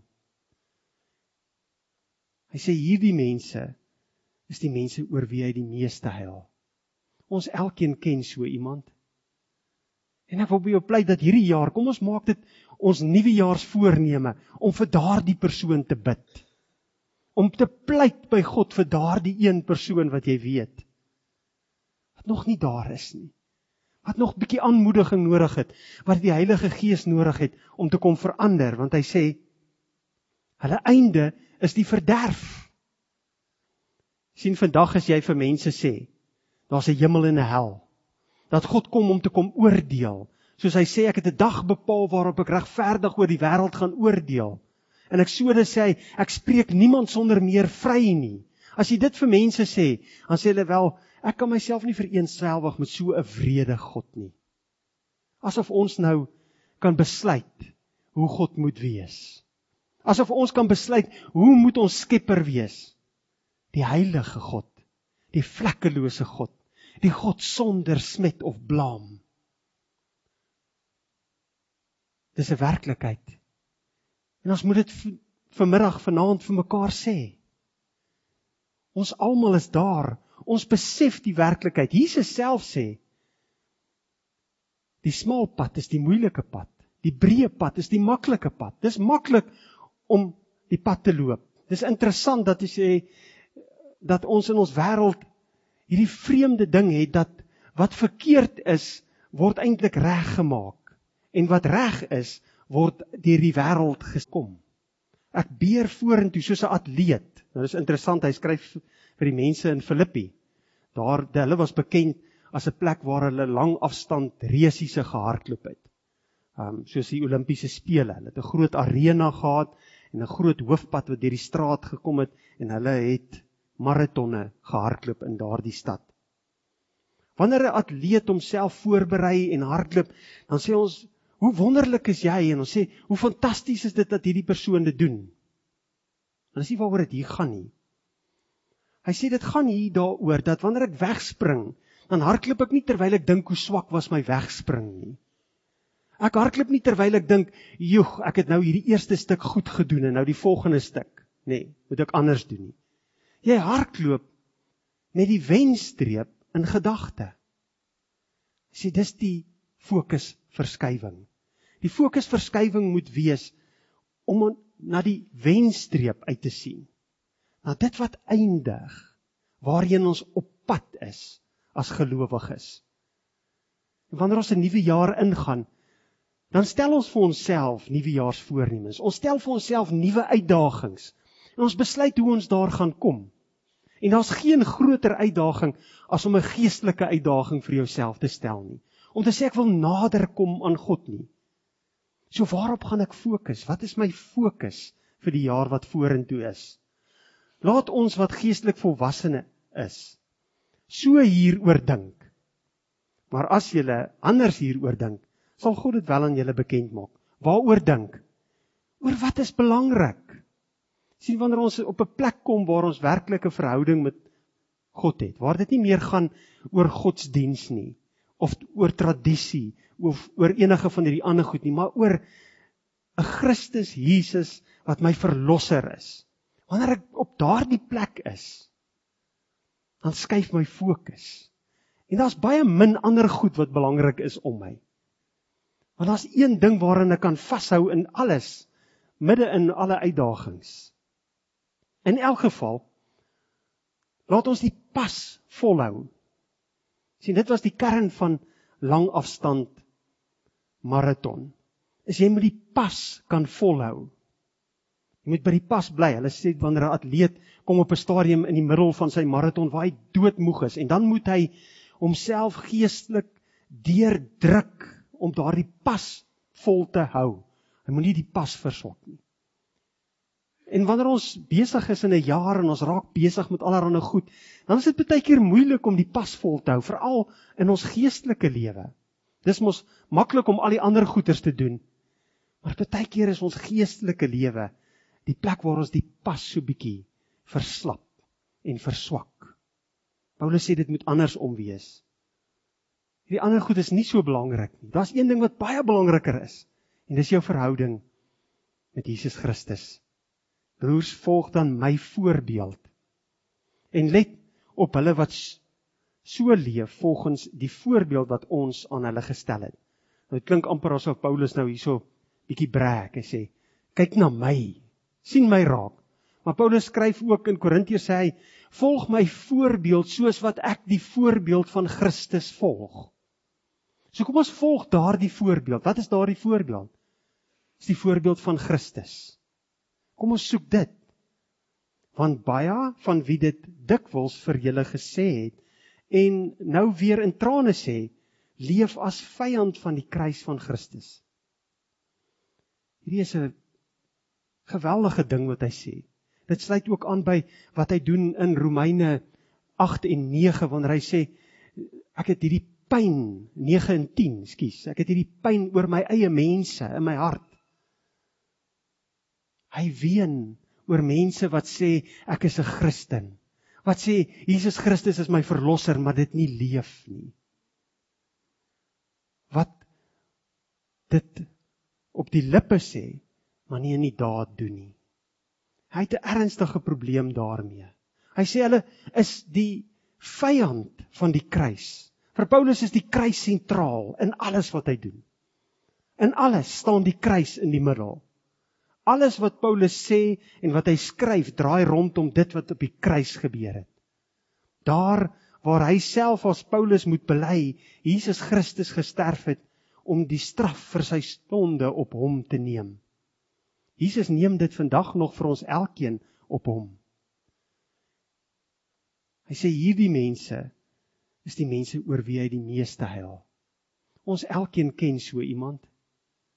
Hy sê hierdie mense is die mense oor wie hy die meeste huil. Ons elkeen ken so iemand. En ek wil by jou pleit dat hierdie jaar, kom ons maak dit ons nuwejaarsvoorneme, om vir daardie persoon te bid. Om te pleit by God vir daardie een persoon wat jy weet, wat nog nie daar is nie. Wat nog bietjie aanmoediging nodig het, wat die Heilige Gees nodig het, om te kom verander, want hy sê, hulle einde is die verderf. Sien, vandag as jy vir mense sê, daar's 'n hemel en 'n hel, dat God kom om te kom oordeel, soos hy sê, ek het 'n dag bepaal waarop ek regverdig oor die wêreld gaan oordeel, en Eksodus sê hy, ek spreek niemand sonder meer vry nie. As jy dit vir mense sê, dan sê hulle wel, ek kan myself nie vereensgewig met so 'n wrede God nie. Asof ons nou kan besluit hoe God moet wees. Asof ons kan besluit hoe moet ons skepper wees. Die heilige God, die vlekkelose God, die God sonder smet of blaam. Dis 'n werklikheid. En ons moet dit vanmiddag, vanaand vir mekaar sê. Ons almal is daar. Ons besef die werklikheid. Jesus self sê, die smal pad is die moeilike pad. Die breë pad is die maklike pad. Dis maklik om die pad te loop. Dis interessant dat hy sê, dat ons in ons wêreld hierdie vreemde ding het, dat wat verkeerd is, word eintlik reg gemaak. En wat reg is, word deur die wêreld gekom. Ek beer vorentoe soos 'n atleet. Nou dis interessant, hy skryf vir die mense in Filippi. Hulle was bekend as 'n plek waar hulle lang afstand resiese gehardloop het. soos die Olimpiese spele. Hulle het 'n groot arena gehad en 'n groot hoofpad wat deur die straat gekom het en hulle het maratonne gehardloop in daardie stad. Wanneer 'n atleet homself voorberei en hardloop, dan sê ons, hoe wonderlik is jy? En ons sê, hoe fantasties is dit dat hierdie persoon dit doen? En dis nie waaroor dit hier gaan nie. Hy sê dit gaan hier daaroor dat wanneer ek wegspring, dan hardloop ek nie terwyl ek dink hoe swak was my wegspring nie. Ek hardloop nie terwyl ek dink, joeg, ek het nou hierdie eerste stuk goed gedoen en nou die volgende stuk. Nee, moet ek anders doen nie. Jy hardloop met die wenstreep in gedagte. Sê dis die fokusverskywing. Die fokusverskywing moet wees om na die wenstreep uit te sien. Na dit wat eindig, waarheen ons op pad is as gelowiges. En wanneer ons 'n nuwe jaar ingaan, dan stel ons vir onsself nuwejaarsvoornemens. Ons stel vir onsself nuwe uitdagings. En ons besluit hoe ons daar gaan kom. En daar's geen groter uitdaging as om 'n geestelike uitdaging vir jouself te stel nie. Om te sê ek wil nader kom aan God nie. So waarop gaan ek fokus? Wat is my fokus vir die jaar wat vorentoe is? Laat ons wat geestelik volwassene is, so hieroor dink. Maar as julle anders hieroor dink, sal God dit wel aan julle bekend maak. Waaroor dink? Oor wat is belangrik? Sien, wanneer ons op 'n plek kom waar ons werklike verhouding met God het, waar dit nie meer gaan oor godsdiens nie, of oor tradisie, of oor enige van hierdie ander goed nie, maar oor 'n Christus Jesus wat my verlosser is. Wanneer ek op daardie plek is, dan skuif my fokus. En daar's baie min ander goed wat belangrik is om my. Want daar's een ding waarin ek kan vashou in alles, midde in alle uitdagings. In elk geval, laat ons die pas volhou. Sien, dit was die kern van langafstand marathon. Is jy moet die pas kan volhou. Jy moet by die pas bly. Hulle sê wanneer 'n atleet kom op 'n stadium in die middel van sy marathon waar hy doodmoeg is, en dan moet hy homself geestelik deurdruk om daardie pas vol te hou. Hy moet nie die pas verswak nie. En wanneer ons besig is in 'n jaar en ons raak besig met allerlei goed, dan is dit baie keer moeilik om die pas vol te hou, veral in ons geestelike lewe. Dis mos maklik om al die ander goeders te doen, maar baie keer is ons geestelike lewe die plek waar ons die pas so bietjie verslap en verswak. Paulus sê dit moet andersom wees. Die ander goed is nie so belangrik nie. Daar's een ding wat baie belangriker is, en dis jou verhouding met Jesus Christus. Broers, volg dan my voorbeeld, en let op hulle wat so leef volgens die voorbeeld wat ons aan hulle gestel het. Dit klink amper asof Paulus nou hierso bietjie brag en sê, kyk na my, sien my raak. Maar Paulus skryf ook in Korintiërs, sê hy, volg my voorbeeld soos wat ek die voorbeeld van Christus volg. So kom ons volg daardie voorbeeld. Wat is daardie voorbeeld? Dis die voorbeeld van Christus. Kom ons soek dit. Want baie van wie dit dikwels vir julle gesê het, en nou weer in trane sê, leef as vyand van die kruis van Christus. Hierdie is 'n geweldige ding wat hy sê. Dit sluit ook aan by wat hy doen in Romeine 8 en 9, wanneer hy sê, ek het hierdie pyn, 9 en 10, ek het hierdie pyn oor my eie mense in my hart. Hy ween oor mense wat sê, ek is 'n Christen. Wat sê, Jesus Christus is my verlosser, maar dit nie leef nie. Wat dit op die lippe sê, maar nie in die daad doen nie. Hy het 'n ernstige probleem daarmee. Hy sê hulle is die vyand van die kruis. Vir Paulus is die kruis sentraal in alles wat hy doen. In alles staan die kruis in die middel. Alles wat Paulus sê en wat hy skryf, draai rondom dit wat op die kruis gebeur het. Daar waar hy self as Paulus moet bely, Jesus Christus gesterf het, om die straf vir sy sonde op hom te neem. Jesus neem dit vandag nog vir ons elkeen op hom. Hy sê hierdie mense is die mense oor wie hy die meeste huil. Ons elkeen ken so iemand.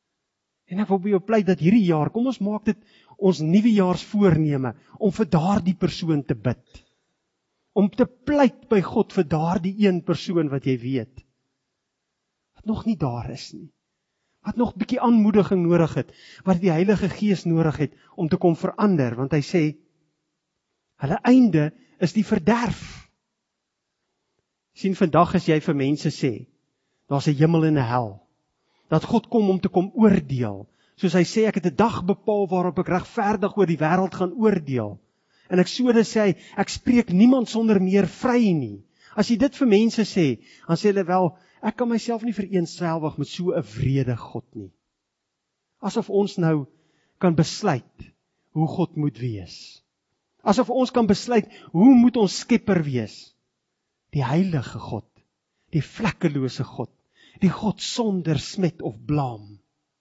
En ek wil by jou pleit dat hierdie jaar, kom ons maak dit ons nuwejaarsvoorneme, om vir daardie persoon te bid. Om te pleit by God vir daardie een persoon wat jy weet, wat nog nie daar is nie. Wat nog 'n bietjie aanmoediging nodig het, wat die Heilige Gees nodig het, om te kom verander, want hy sê, hulle einde is die verderf. Sien, vandag as jy vir mense sê, daar's 'n hemel en 'n hel, dat God kom om te kom oordeel, soos hy sê, ek het 'n dag bepaal waarop ek regverdig oor die wêreld gaan oordeel. En Eksodus sê hy, ek spreek niemand sonder meer vry nie. As jy dit vir mense sê, dan sê hulle wel, ek kan myself nie vereensgewig met so 'n wrede God nie. Asof ons nou kan besluit hoe God moet wees. Asof ons kan besluit hoe moet ons skepper wees. Die heilige God, die vlekkelose God, die God sonder smet of blaam.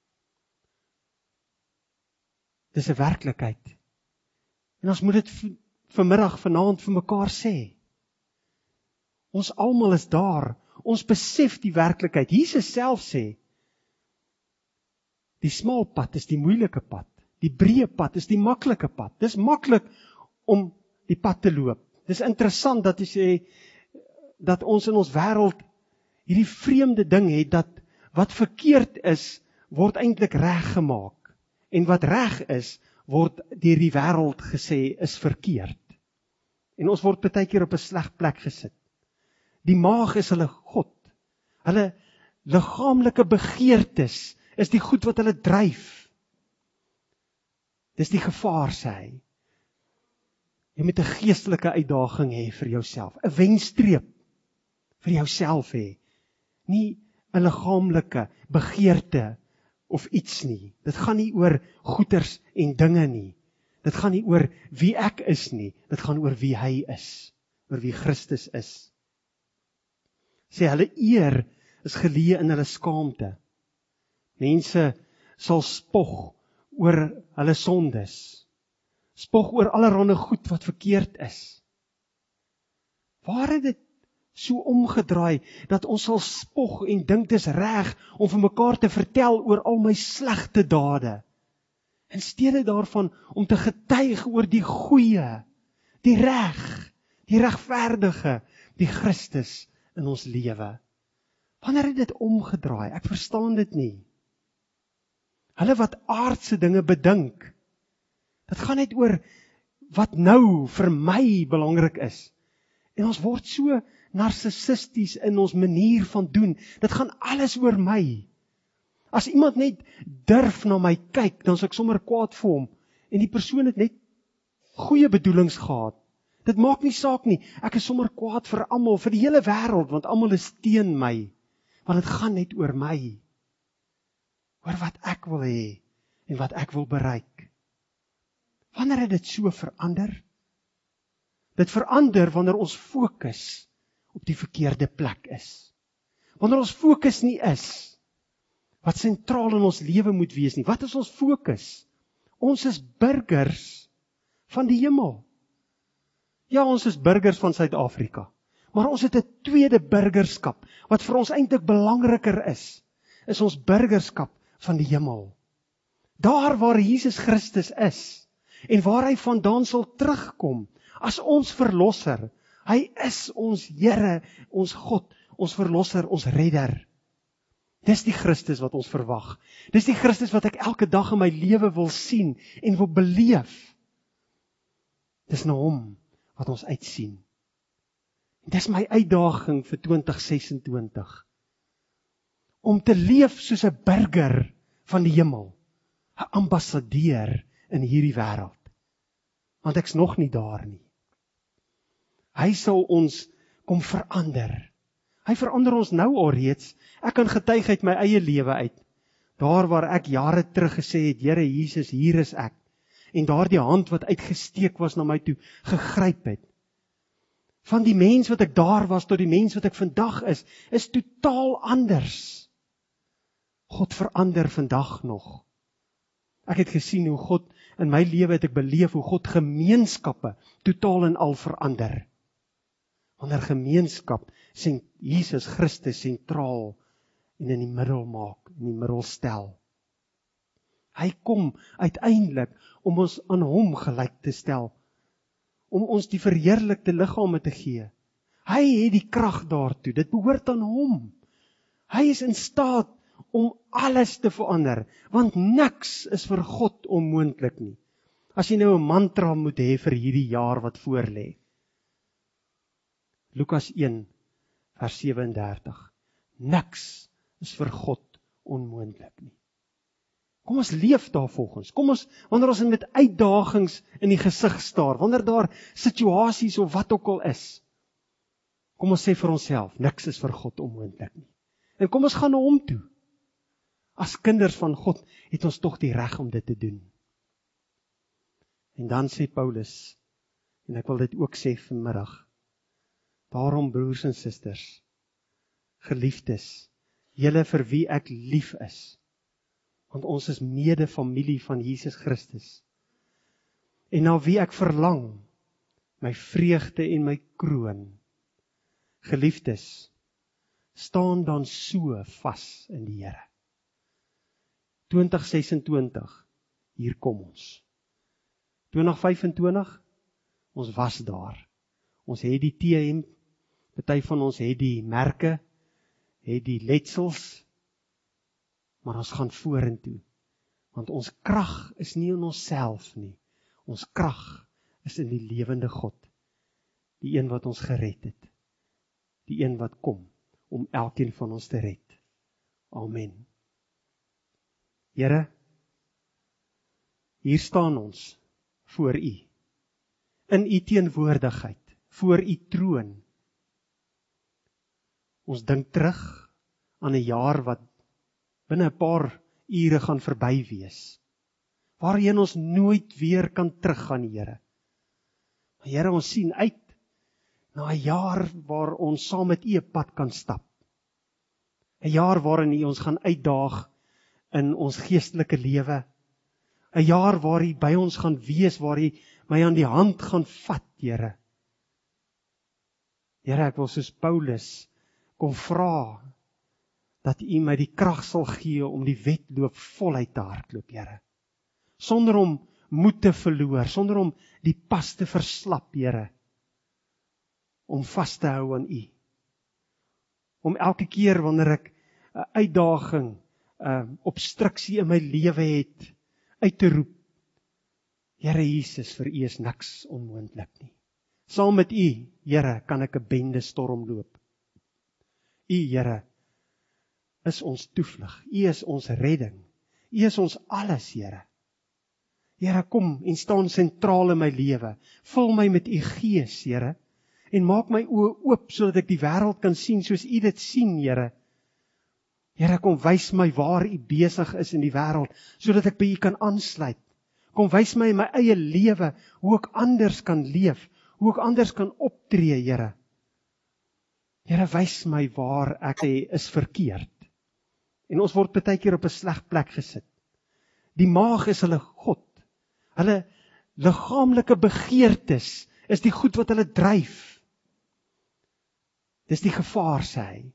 Dis 'n werklikheid. En ons moet dit vanmiddag, vanaand vir mekaar sê. Ons almal is daar. Ons besef die werklikheid. Jesus self sê, die smal pad is die moeilike pad. Die breë pad is die maklike pad. Dis maklik om die pad te loop. Dis interessant dat jy sê, dat ons in ons wêreld hierdie vreemde ding het, dat wat verkeerd is, word eintlik reg gemaak. En wat reg is, word deur die wêreld gesê, is verkeerd. En ons word baie keer op 'n sleg plek gesit. Die maag is hulle God. Hulle liggaamlike begeertes is die goed wat hulle dryf. Dis die gevaar, sê hy. Jy moet 'n geestelike uitdaging hê vir jouself, 'n wenstreep vir jouself hê. Nie 'n liggaamlike begeerte of iets nie. Dit gaan nie oor goeders en dinge nie. Dit gaan nie oor wie ek is nie. Dit gaan oor wie hy is, oor wie Christus is. Sê hulle eer is geleë in hulle skaamte. Mense sal spog oor hulle sondes. Spog oor allerlei goed wat verkeerd is. Waar het dit so omgedraai, dat ons sal spog en dink dis reg om vir mekaar te vertel oor al my slegte dade, in steede daarvan om te getuig oor die goeie, die reg, die regverdige, die Christus in ons lewe. Wanneer het dit omgedraai? Ek verstaan dit nie. Hulle wat aardse dinge bedink, dit gaan net oor wat nou vir my belangrik is. En ons word so narcissisties in ons manier van doen. Dit gaan alles oor my. As iemand net durf na my kyk, dan is ek sommer kwaad vir hom. En die persoon het net goeie bedoelings gehad. Dit maak nie saak nie. Ek is sommer kwaad vir almal, vir die hele wêreld, want almal is teen my. Want dit gaan net oor my. Oor wat ek wil hê en wat ek wil bereik. Wanneer het dit so verander? Dit verander wanneer ons fokus op die verkeerde plek is. Wanneer ons fokus nie is wat sentraal in ons lewe moet wees nie. Wat is ons fokus? Ons is burgers van die hemel. Ja, ons is burgers van Suid-Afrika. Maar ons het 'n tweede burgerskap wat vir ons eintlik belangriker is ons burgerskap van die hemel. Daar waar Jesus Christus is en waar hy vandaan sal terugkom as ons verlosser. Hy is ons Here, ons God, ons verlosser, ons redder. Dis die Christus wat ons verwag. Dis die Christus wat ek elke dag in my lewe wil sien en wil beleef. Dis na hom wat ons uitsien. Dis my uitdaging vir 2026. Om te leef soos 'n burger van die hemel, 'n ambassadeur in hierdie wêreld. Want ek's nog nie daar nie. Hy sal ons kom verander. Hy verander ons nou alreeds. Ek kan getuig uit my eie lewe uit. Daar waar ek jare terug gesê het, Here Jesus, hier is ek. En daardie hand wat uitgesteek was na my toe, gegryp het. Van die mens wat ek daar was, tot die mens wat ek vandag is totaal anders. God verander vandag nog. Ek het gesien hoe God, in my lewe het ek beleef hoe God gemeenskappe totaal en al verander. Wanneer gemeenskap Jesus Christus sentraal en in die middel maak, in die middel stel. Hy kom uiteindelik om ons aan hom gelyk te stel, om ons die verheerlikte liggame te gee. Hy het die krag daartoe, dit behoort aan hom. Hy is in staat om alles te verander, want niks is vir God onmoontlik nie. As jy nou 'n mantra moet hê vir hierdie jaar wat voorlê. Lukas 1 vers 37. Niks is vir God onmoontlik nie. Kom ons leef daarvolgens. Kom ons, wanneer ons met uitdagings in die gesig staar, wanneer daar situasies of wat ook al is, kom ons sê vir onsself, niks is vir God onmoontlik nie. En kom ons gaan na hom toe. As kinders van God het ons tog die reg om dit te doen. En dan sê Paulus, en ek wil dit ook sê vanmiddag, daarom broers en susters, geliefdes, julle vir wie ek lief is, want ons is mede-familie van Jesus Christus, en na wie ek verlang, my vreugde en my kroon. Geliefdes, staan dan so vas in die Here. 2026, hier kom ons. 2025, ons was daar. Ons het die TM, party van ons het die merke, het die letsels, maar ons gaan vorentoe. Want ons krag is nie in onsself nie. Ons krag is in die lewende God. Die een wat ons gered het. Die een wat kom om elkeen van ons te red. Amen. Here, hier staan ons voor U, in U teenwoordigheid, voor U troon. Ons dink terug aan 'n jaar wat binne 'n paar ure gaan verby wees, waarheen ons nooit weer kan teruggaan, Here. Maar Here, ons sien uit na 'n jaar waar ons saam met U 'n pad kan stap. 'n jaar waarin U ons gaan uitdaag in ons geestelike lewe. 'n jaar waar U by ons gaan wees, waar U my aan die hand gaan vat, Here. Here, ek wil soos Paulus kom vra dat U my die krag sal gee om die wedloop voluit te hardloop, Here. Sonder om moed te verloor, sonder om die pas te verslap, Here. Om vas te hou aan U. Om elke keer wanneer ek 'n uitdaging, obstruksie in my lewe het, uit te roep, Here Jesus, vir U is niks onmoontlik nie. Saam met U, Here, kan ek 'n bende storm loop. U, Here, is ons toevlug. U is ons redding. U is ons alles, Here. Here, kom en staan sentraal in my lewe. Vul my met U Gees, Here, en maak my oë oop sodat ek die wêreld kan sien soos U dit sien, Here. Here, kom wys my waar U besig is in die wêreld, sodat ek by U kan aansluit. Kom wys my in my eie lewe hoe ek anders kan leef, hoe ek anders kan optree, Here. Here, wys my waar ek is verkeerd. En ons word baie keer op 'n sleg plek gesit. Die maag is hulle God. Hulle liggaamlike begeertes is die goed wat hulle dryf. Dis die gevaar, sê hy.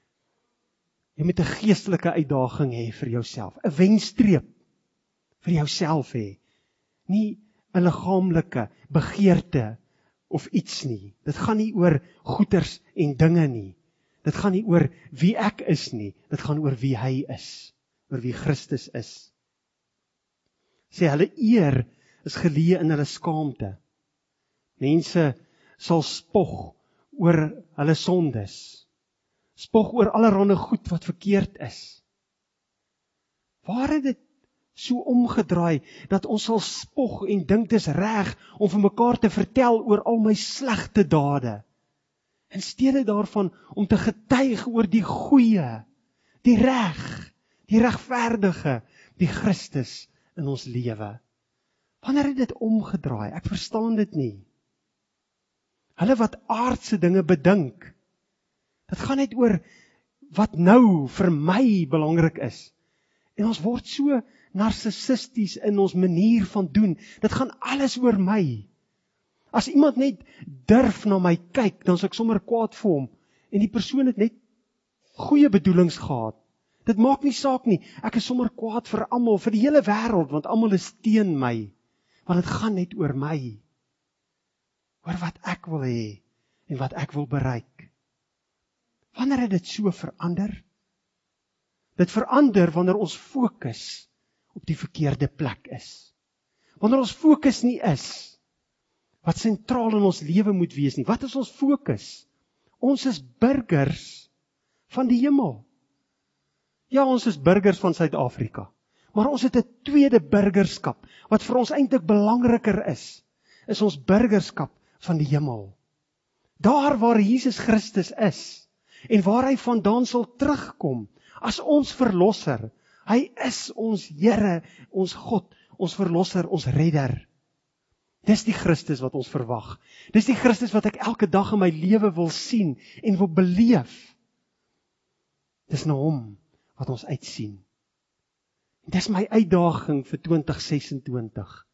Jy moet 'n geestelike uitdaging hê vir jouself, 'n wenstreep vir jouself hê. Nie 'n liggaamlike begeerte of iets nie. Dit gaan nie oor goeders en dinge nie. Dit gaan nie oor wie ek is nie. Dit gaan oor wie hy is, oor wie Christus is. Sê hulle eer is geleë in hulle skaamte. Mense sal spog oor hulle sondes. Spog oor allerhande goed wat verkeerd is. Waar het dit so omgedraai, dat ons sal spog en dink dis reg om vir mekaar te vertel oor al my slegte dade, in steede daarvan om te getuig oor die goeie, die reg, die regverdige, die Christus in ons lewe. Wanneer het dit omgedraai? Ek verstaan dit nie. Hulle wat aardse dinge bedink, dit gaan net oor wat nou vir my belangrik is. En ons word so narcissisties in ons manier van doen. Dit gaan alles oor my. As iemand net durf na my kyk, dan is ek sommer kwaad vir hom. En die persoon het net goeie bedoelings gehad. Dit maak nie saak nie, ek is sommer kwaad vir almal, vir die hele wêreld, want almal is teen my, want dit gaan net oor my, oor wat ek wil hê, en wat ek wil bereik. Wanneer het dit so verander? Dit verander wanneer ons fokus op die verkeerde plek is. Wanneer ons fokus nie is wat sentraal in ons lewe moet wees nie. Wat is ons fokus? Ons is burgers van die hemel. Ja, ons is burgers van Suid-Afrika, maar ons het 'n tweede burgerskap, wat vir ons eintlik belangriker is ons burgerskap van die hemel. Daar waar Jesus Christus is, en waar hy vandaan sal terugkom, as ons verlosser. Hy is ons Here, ons God, ons verlosser, ons redder. Dis die Christus wat ons verwag. Dis die Christus wat ek elke dag in my lewe wil sien en wil beleef. Dis na hom wat ons uitsien. Dis my uitdaging vir 2026.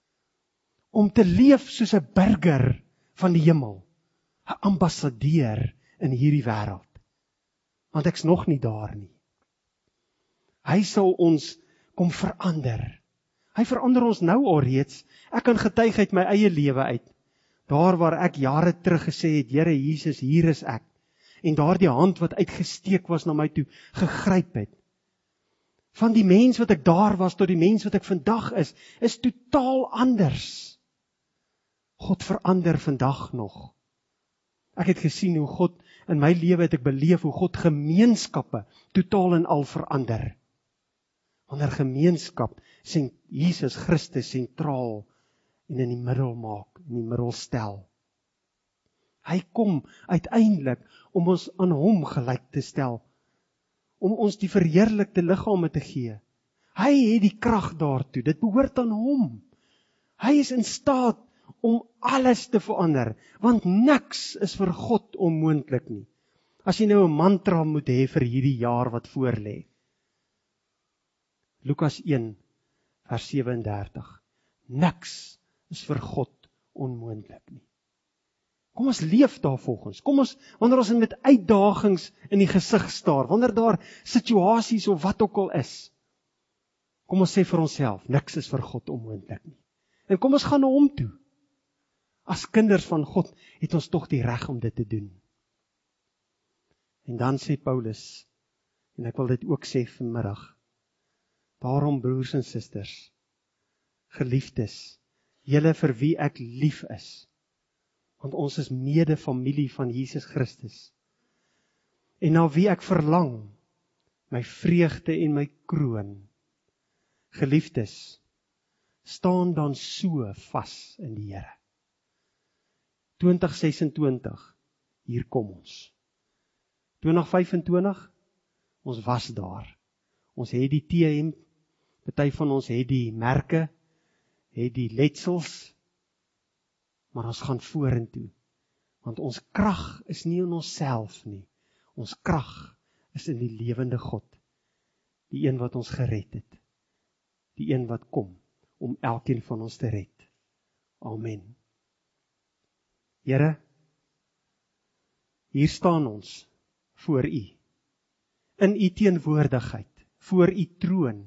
Om te leef soos 'n burger van die hemel. 'n Ambassadeur in hierdie wêreld. Want ek's nog nie daar nie. Hy sal ons kom verander. Hy verander ons nou alreeds. Ek kan getuig uit my eie lewe uit. Daar waar ek jare terug gesê het, Here Jesus, hier is ek. En daardie hand wat uitgesteek was na my toe, gegryp het. Van die mens wat ek daar was, tot die mens wat ek vandag is totaal anders. God verander vandag nog. Ek het gesien hoe God, in my lewe het ek beleef hoe God gemeenskappe totaal en al verander. Wanneer gemeenskap Jesus Christus sentraal en in die middel maak, in die middel stel. Hy kom uiteindelik om ons aan hom gelyk te stel, om ons die verheerlikte liggame te gee. Hy het die krag daartoe, dit behoort aan hom. Hy is in staat om alles te verander, want niks is vir God onmoontlik nie. As jy nou 'n mantra moet hê vir hierdie jaar wat voorlê. Lukas 1 vers 37. Niks is vir God onmoontlik nie. Kom ons leef daarvolgens. Kom ons, wanneer ons met uitdagings in die gesig staar, wanneer daar situasies of wat ook al is, kom ons sê vir onsself, niks is vir God onmoontlik nie. En kom ons gaan na hom toe. As kinders van God het ons tog die reg om dit te doen. En dan sê Paulus, en ek wil dit ook sê vanmiddag, daarom broers en susters, geliefdes, julle vir wie ek lief is, want ons is mede-familie van Jesus Christus, en na wie ek verlang, my vreugde en my kroon. Geliefdes, staan dan so vas in die Here. 2026, hier kom ons. 2025, ons was daar. Ons het die T-hemp, party van ons het die merke, het die letsels, maar ons gaan vorentoe. Want ons krag is nie in onsself nie. Ons krag is in die lewende God. Die een wat ons gered het. Die een wat kom om elkeen van ons te red. Amen. Here, hier staan ons voor U. In U teenwoordigheid, voor U troon.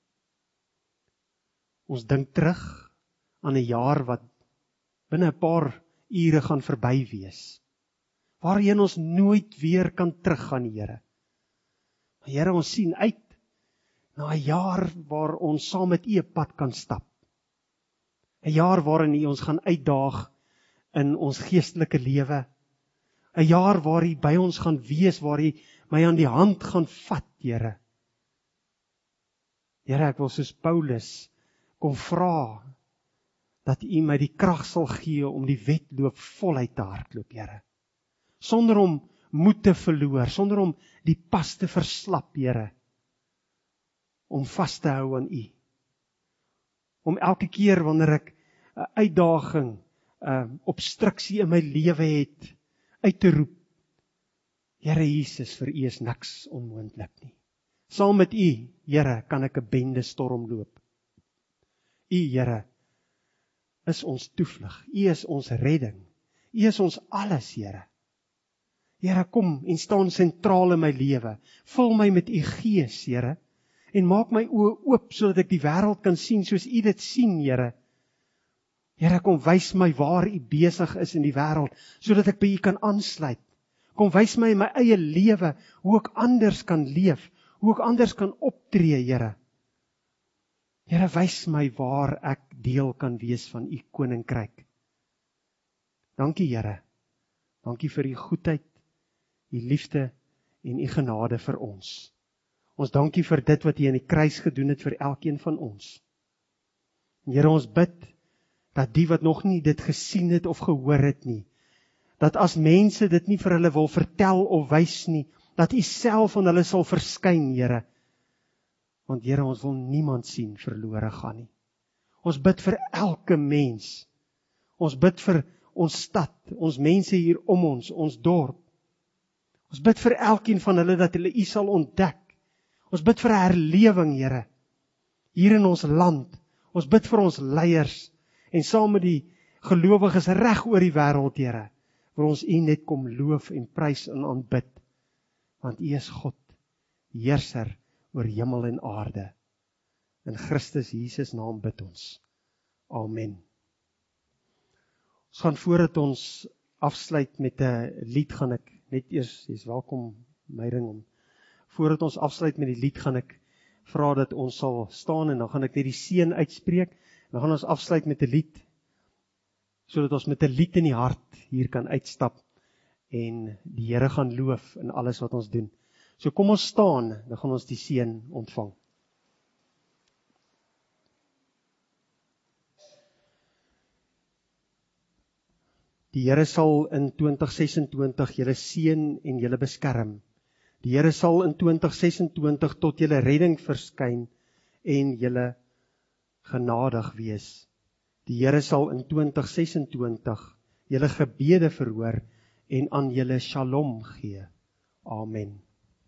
Ons dink terug aan 'n jaar wat binne 'n paar ure gaan verby wees, waarheen ons nooit weer kan teruggaan, Here. Maar Here, ons sien uit na 'n jaar waar ons saam met U 'n pad kan stap. 'n jaar waarin U ons gaan uitdaag in ons geestelike lewe. 'n jaar waar U by ons gaan wees, waar U my aan die hand gaan vat, Here. Here, ek wil soos Paulus kom vra dat U my die krag sal gee om die wedloop voluit te hardloop, Here. Sonder om moed te verloor, sonder om die pas te verslap, Here. Om vas te hou aan U. Om elke keer wanneer ek 'n uitdaging, obstruksie in my lewe het, uit te roep, Here Jesus, vir U is niks onmoontlik nie. Saam met U, Here, kan ek 'n bende storm loop. U, Here, is ons toevlug. U is ons redding. U is ons alles, Here. Here, kom en staan sentraal in my lewe. Vul my met u Gees, Here, en maak my oë oop sodat ek die wêreld kan sien soos u dit sien, Here. Here, kom wys my waar u besig is in die wêreld, sodat ek by u kan aansluit. Kom wys my in my eie lewe hoe ek anders kan leef, hoe ek anders kan optree, Here. Here, wys my waar ek deel kan wees van u koninkryk. Dankie, Here. Dankie vir u goedheid, u liefde en u genade vir ons. Ons dankie vir dit wat u aan die kruis gedoen het vir elkeen van ons. En Here, ons bid dat die wat nog nie dit gesien het of gehoor het nie, dat as mense dit nie vir hulle wil vertel of wys nie, dat u self aan hulle sal verskyn, Here. Want Here, ons wil niemand sien verlore gaan nie. Ons bid vir elke mens. Ons bid vir ons stad, ons mense hier om ons dorp. Ons bid vir elkeen van hulle dat hulle u sal ontdek. Ons bid vir 'n herlewing, Here, hier in ons land. Ons bid vir ons leiers en saam met die gelowiges reg oor die wêreld, Here, wil ons u net kom loof en prys en aanbid. Want u is God, heerser oor hemel en aarde. In Christus Jesus naam bid ons. Amen. Ons gaan voordat ons afsluit met 'n lied, gaan ek net eers, jy's welkom, Meyring, voordat ons afsluit met die lied, gaan ek vra dat ons sal staan en dan gaan ek net die seën uitspreek. Dan gaan ons afsluit met 'n lied, sodat ons met 'n lied in die hart hier kan uitstap en die Here gaan loof in alles wat ons doen. So kom ons staan, dan gaan ons die seën ontvang. Die Here sal in 2026 julle seën en julle beskerm. Die Here sal in 2026 tot julle redding verskyn en julle genadig wees. Die Here sal in 2026 julle gebede verhoor en aan julle shalom gee. Amen.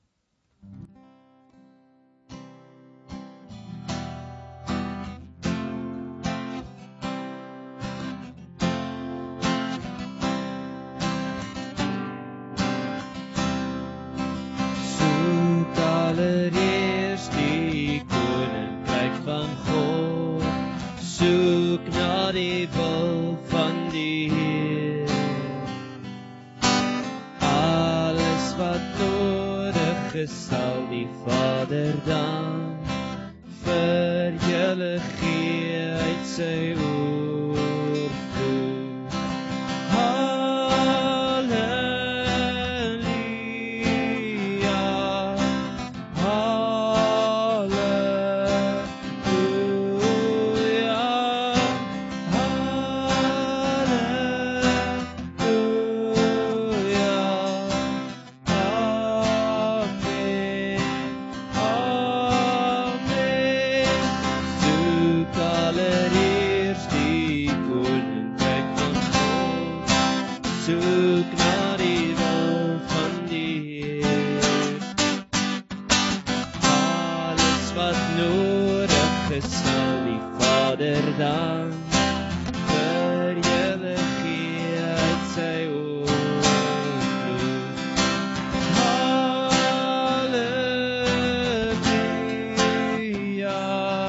Soek allereerst die koninkryk van God, soek na die wil van die Heer. Alles wat nodig is, sal die Vader dan vir julle gee uit sy oorvloed. Halleluja, halleluja, halleluja, amen, amen. Soek allereerst die koninkryk van God, soek na die wil van die Heer. Alles wat nodig is, sal die Vader dan vir julle gee uit sy oorvloed. Halleluja,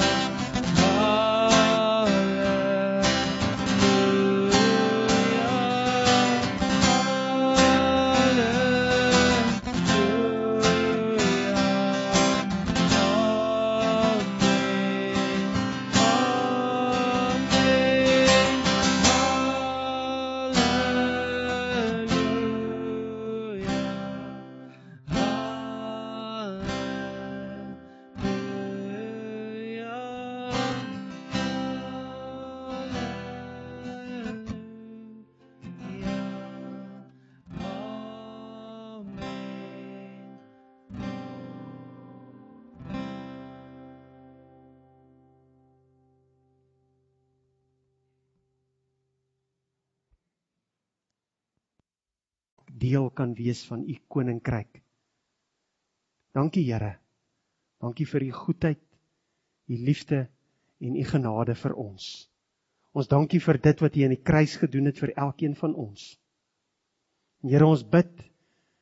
deel kan wees van u koninkryk. Dankie, Here. Dankie vir u goedheid, u liefde en u genade vir ons. Ons dankie vir dit wat u aan die kruis gedoen het vir elkeen van ons. Here, ons bid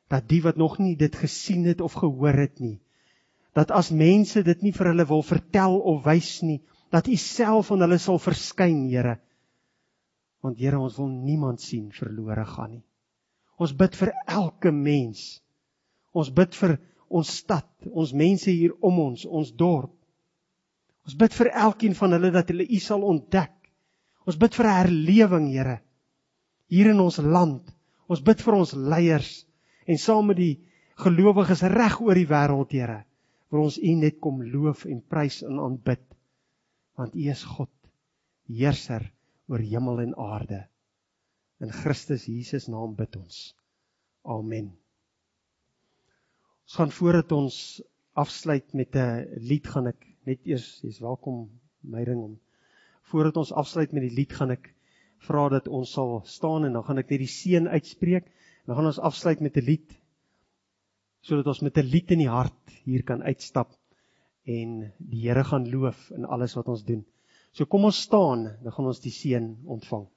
dat die wat nog nie dit gesien het of gehoor het nie, dat as mense dit nie vir hulle wil vertel of wys nie, dat U self aan hulle sal verskyn, Here. Want Here, ons wil niemand sien verlore gaan nie. Ons bid vir elke mens. Ons bid vir ons stad, ons mense hier om ons dorp. Ons bid vir elkeen van hulle dat hulle U sal ontdek. Ons bid vir 'n herlewing, Here, hier in ons land. Ons bid vir ons leiers en saam met die gelowiges reg oor die wêreld, Here, wil ons U net kom loof en prys en aanbid. Want U is God, heerser oor hemel en aarde. In Christus Jesus naam bid ons. Amen. Ons gaan voordat ons afsluit met 'n lied, gaan ek net eers, jy's welkom, Meyring, voordat ons afsluit met die lied, gaan ek vra dat ons sal staan en dan gaan ek net die seën uitspreek. En dan gaan ons afsluit met 'n lied, sodat ons met 'n lied in die hart hier kan uitstap en die Here gaan loof in alles wat ons doen. So kom ons staan, dan gaan ons die seën ontvang.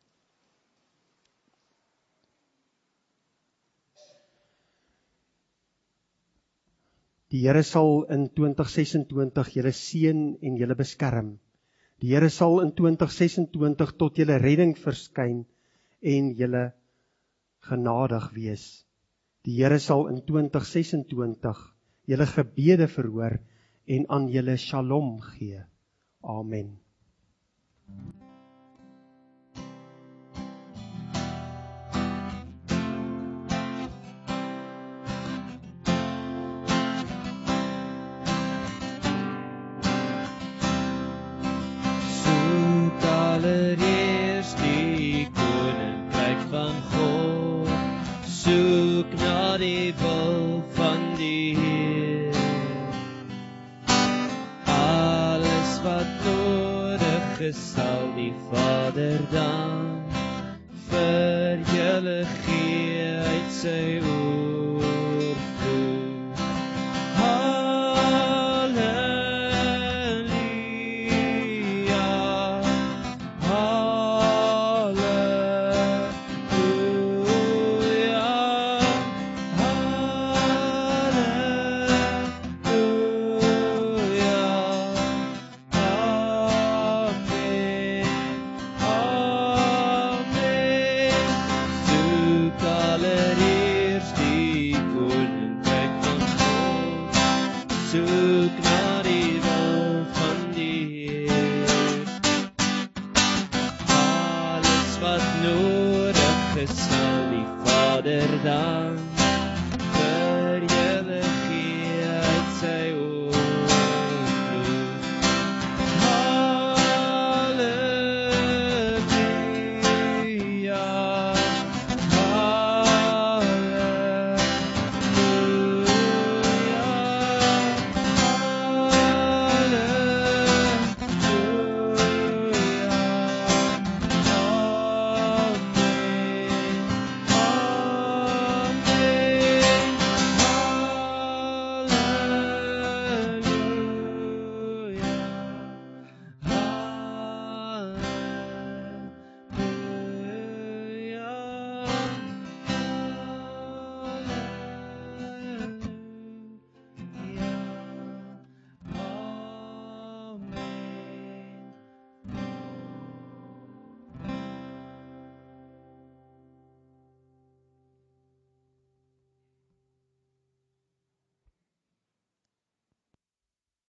Die Here sal in 2026 julle seën en julle beskerm. Die Here sal in 2026 tot julle redding verskyn en julle genadig wees. Die Here sal in 2026 julle gebede verhoor en aan julle shalom gee. Amen. Soek allereerst die koninkryk van God, soek na die wil van die Heer. Alles wat nodig is, sal die Vader dan vir julle gee uit sy oorvloed. Halleluja, halleluja, halleluja, amen, amen. Soek allereerst die koninkryk van God, soek na die wil van die Heer. Alles wat nodig is, sal die Vader dan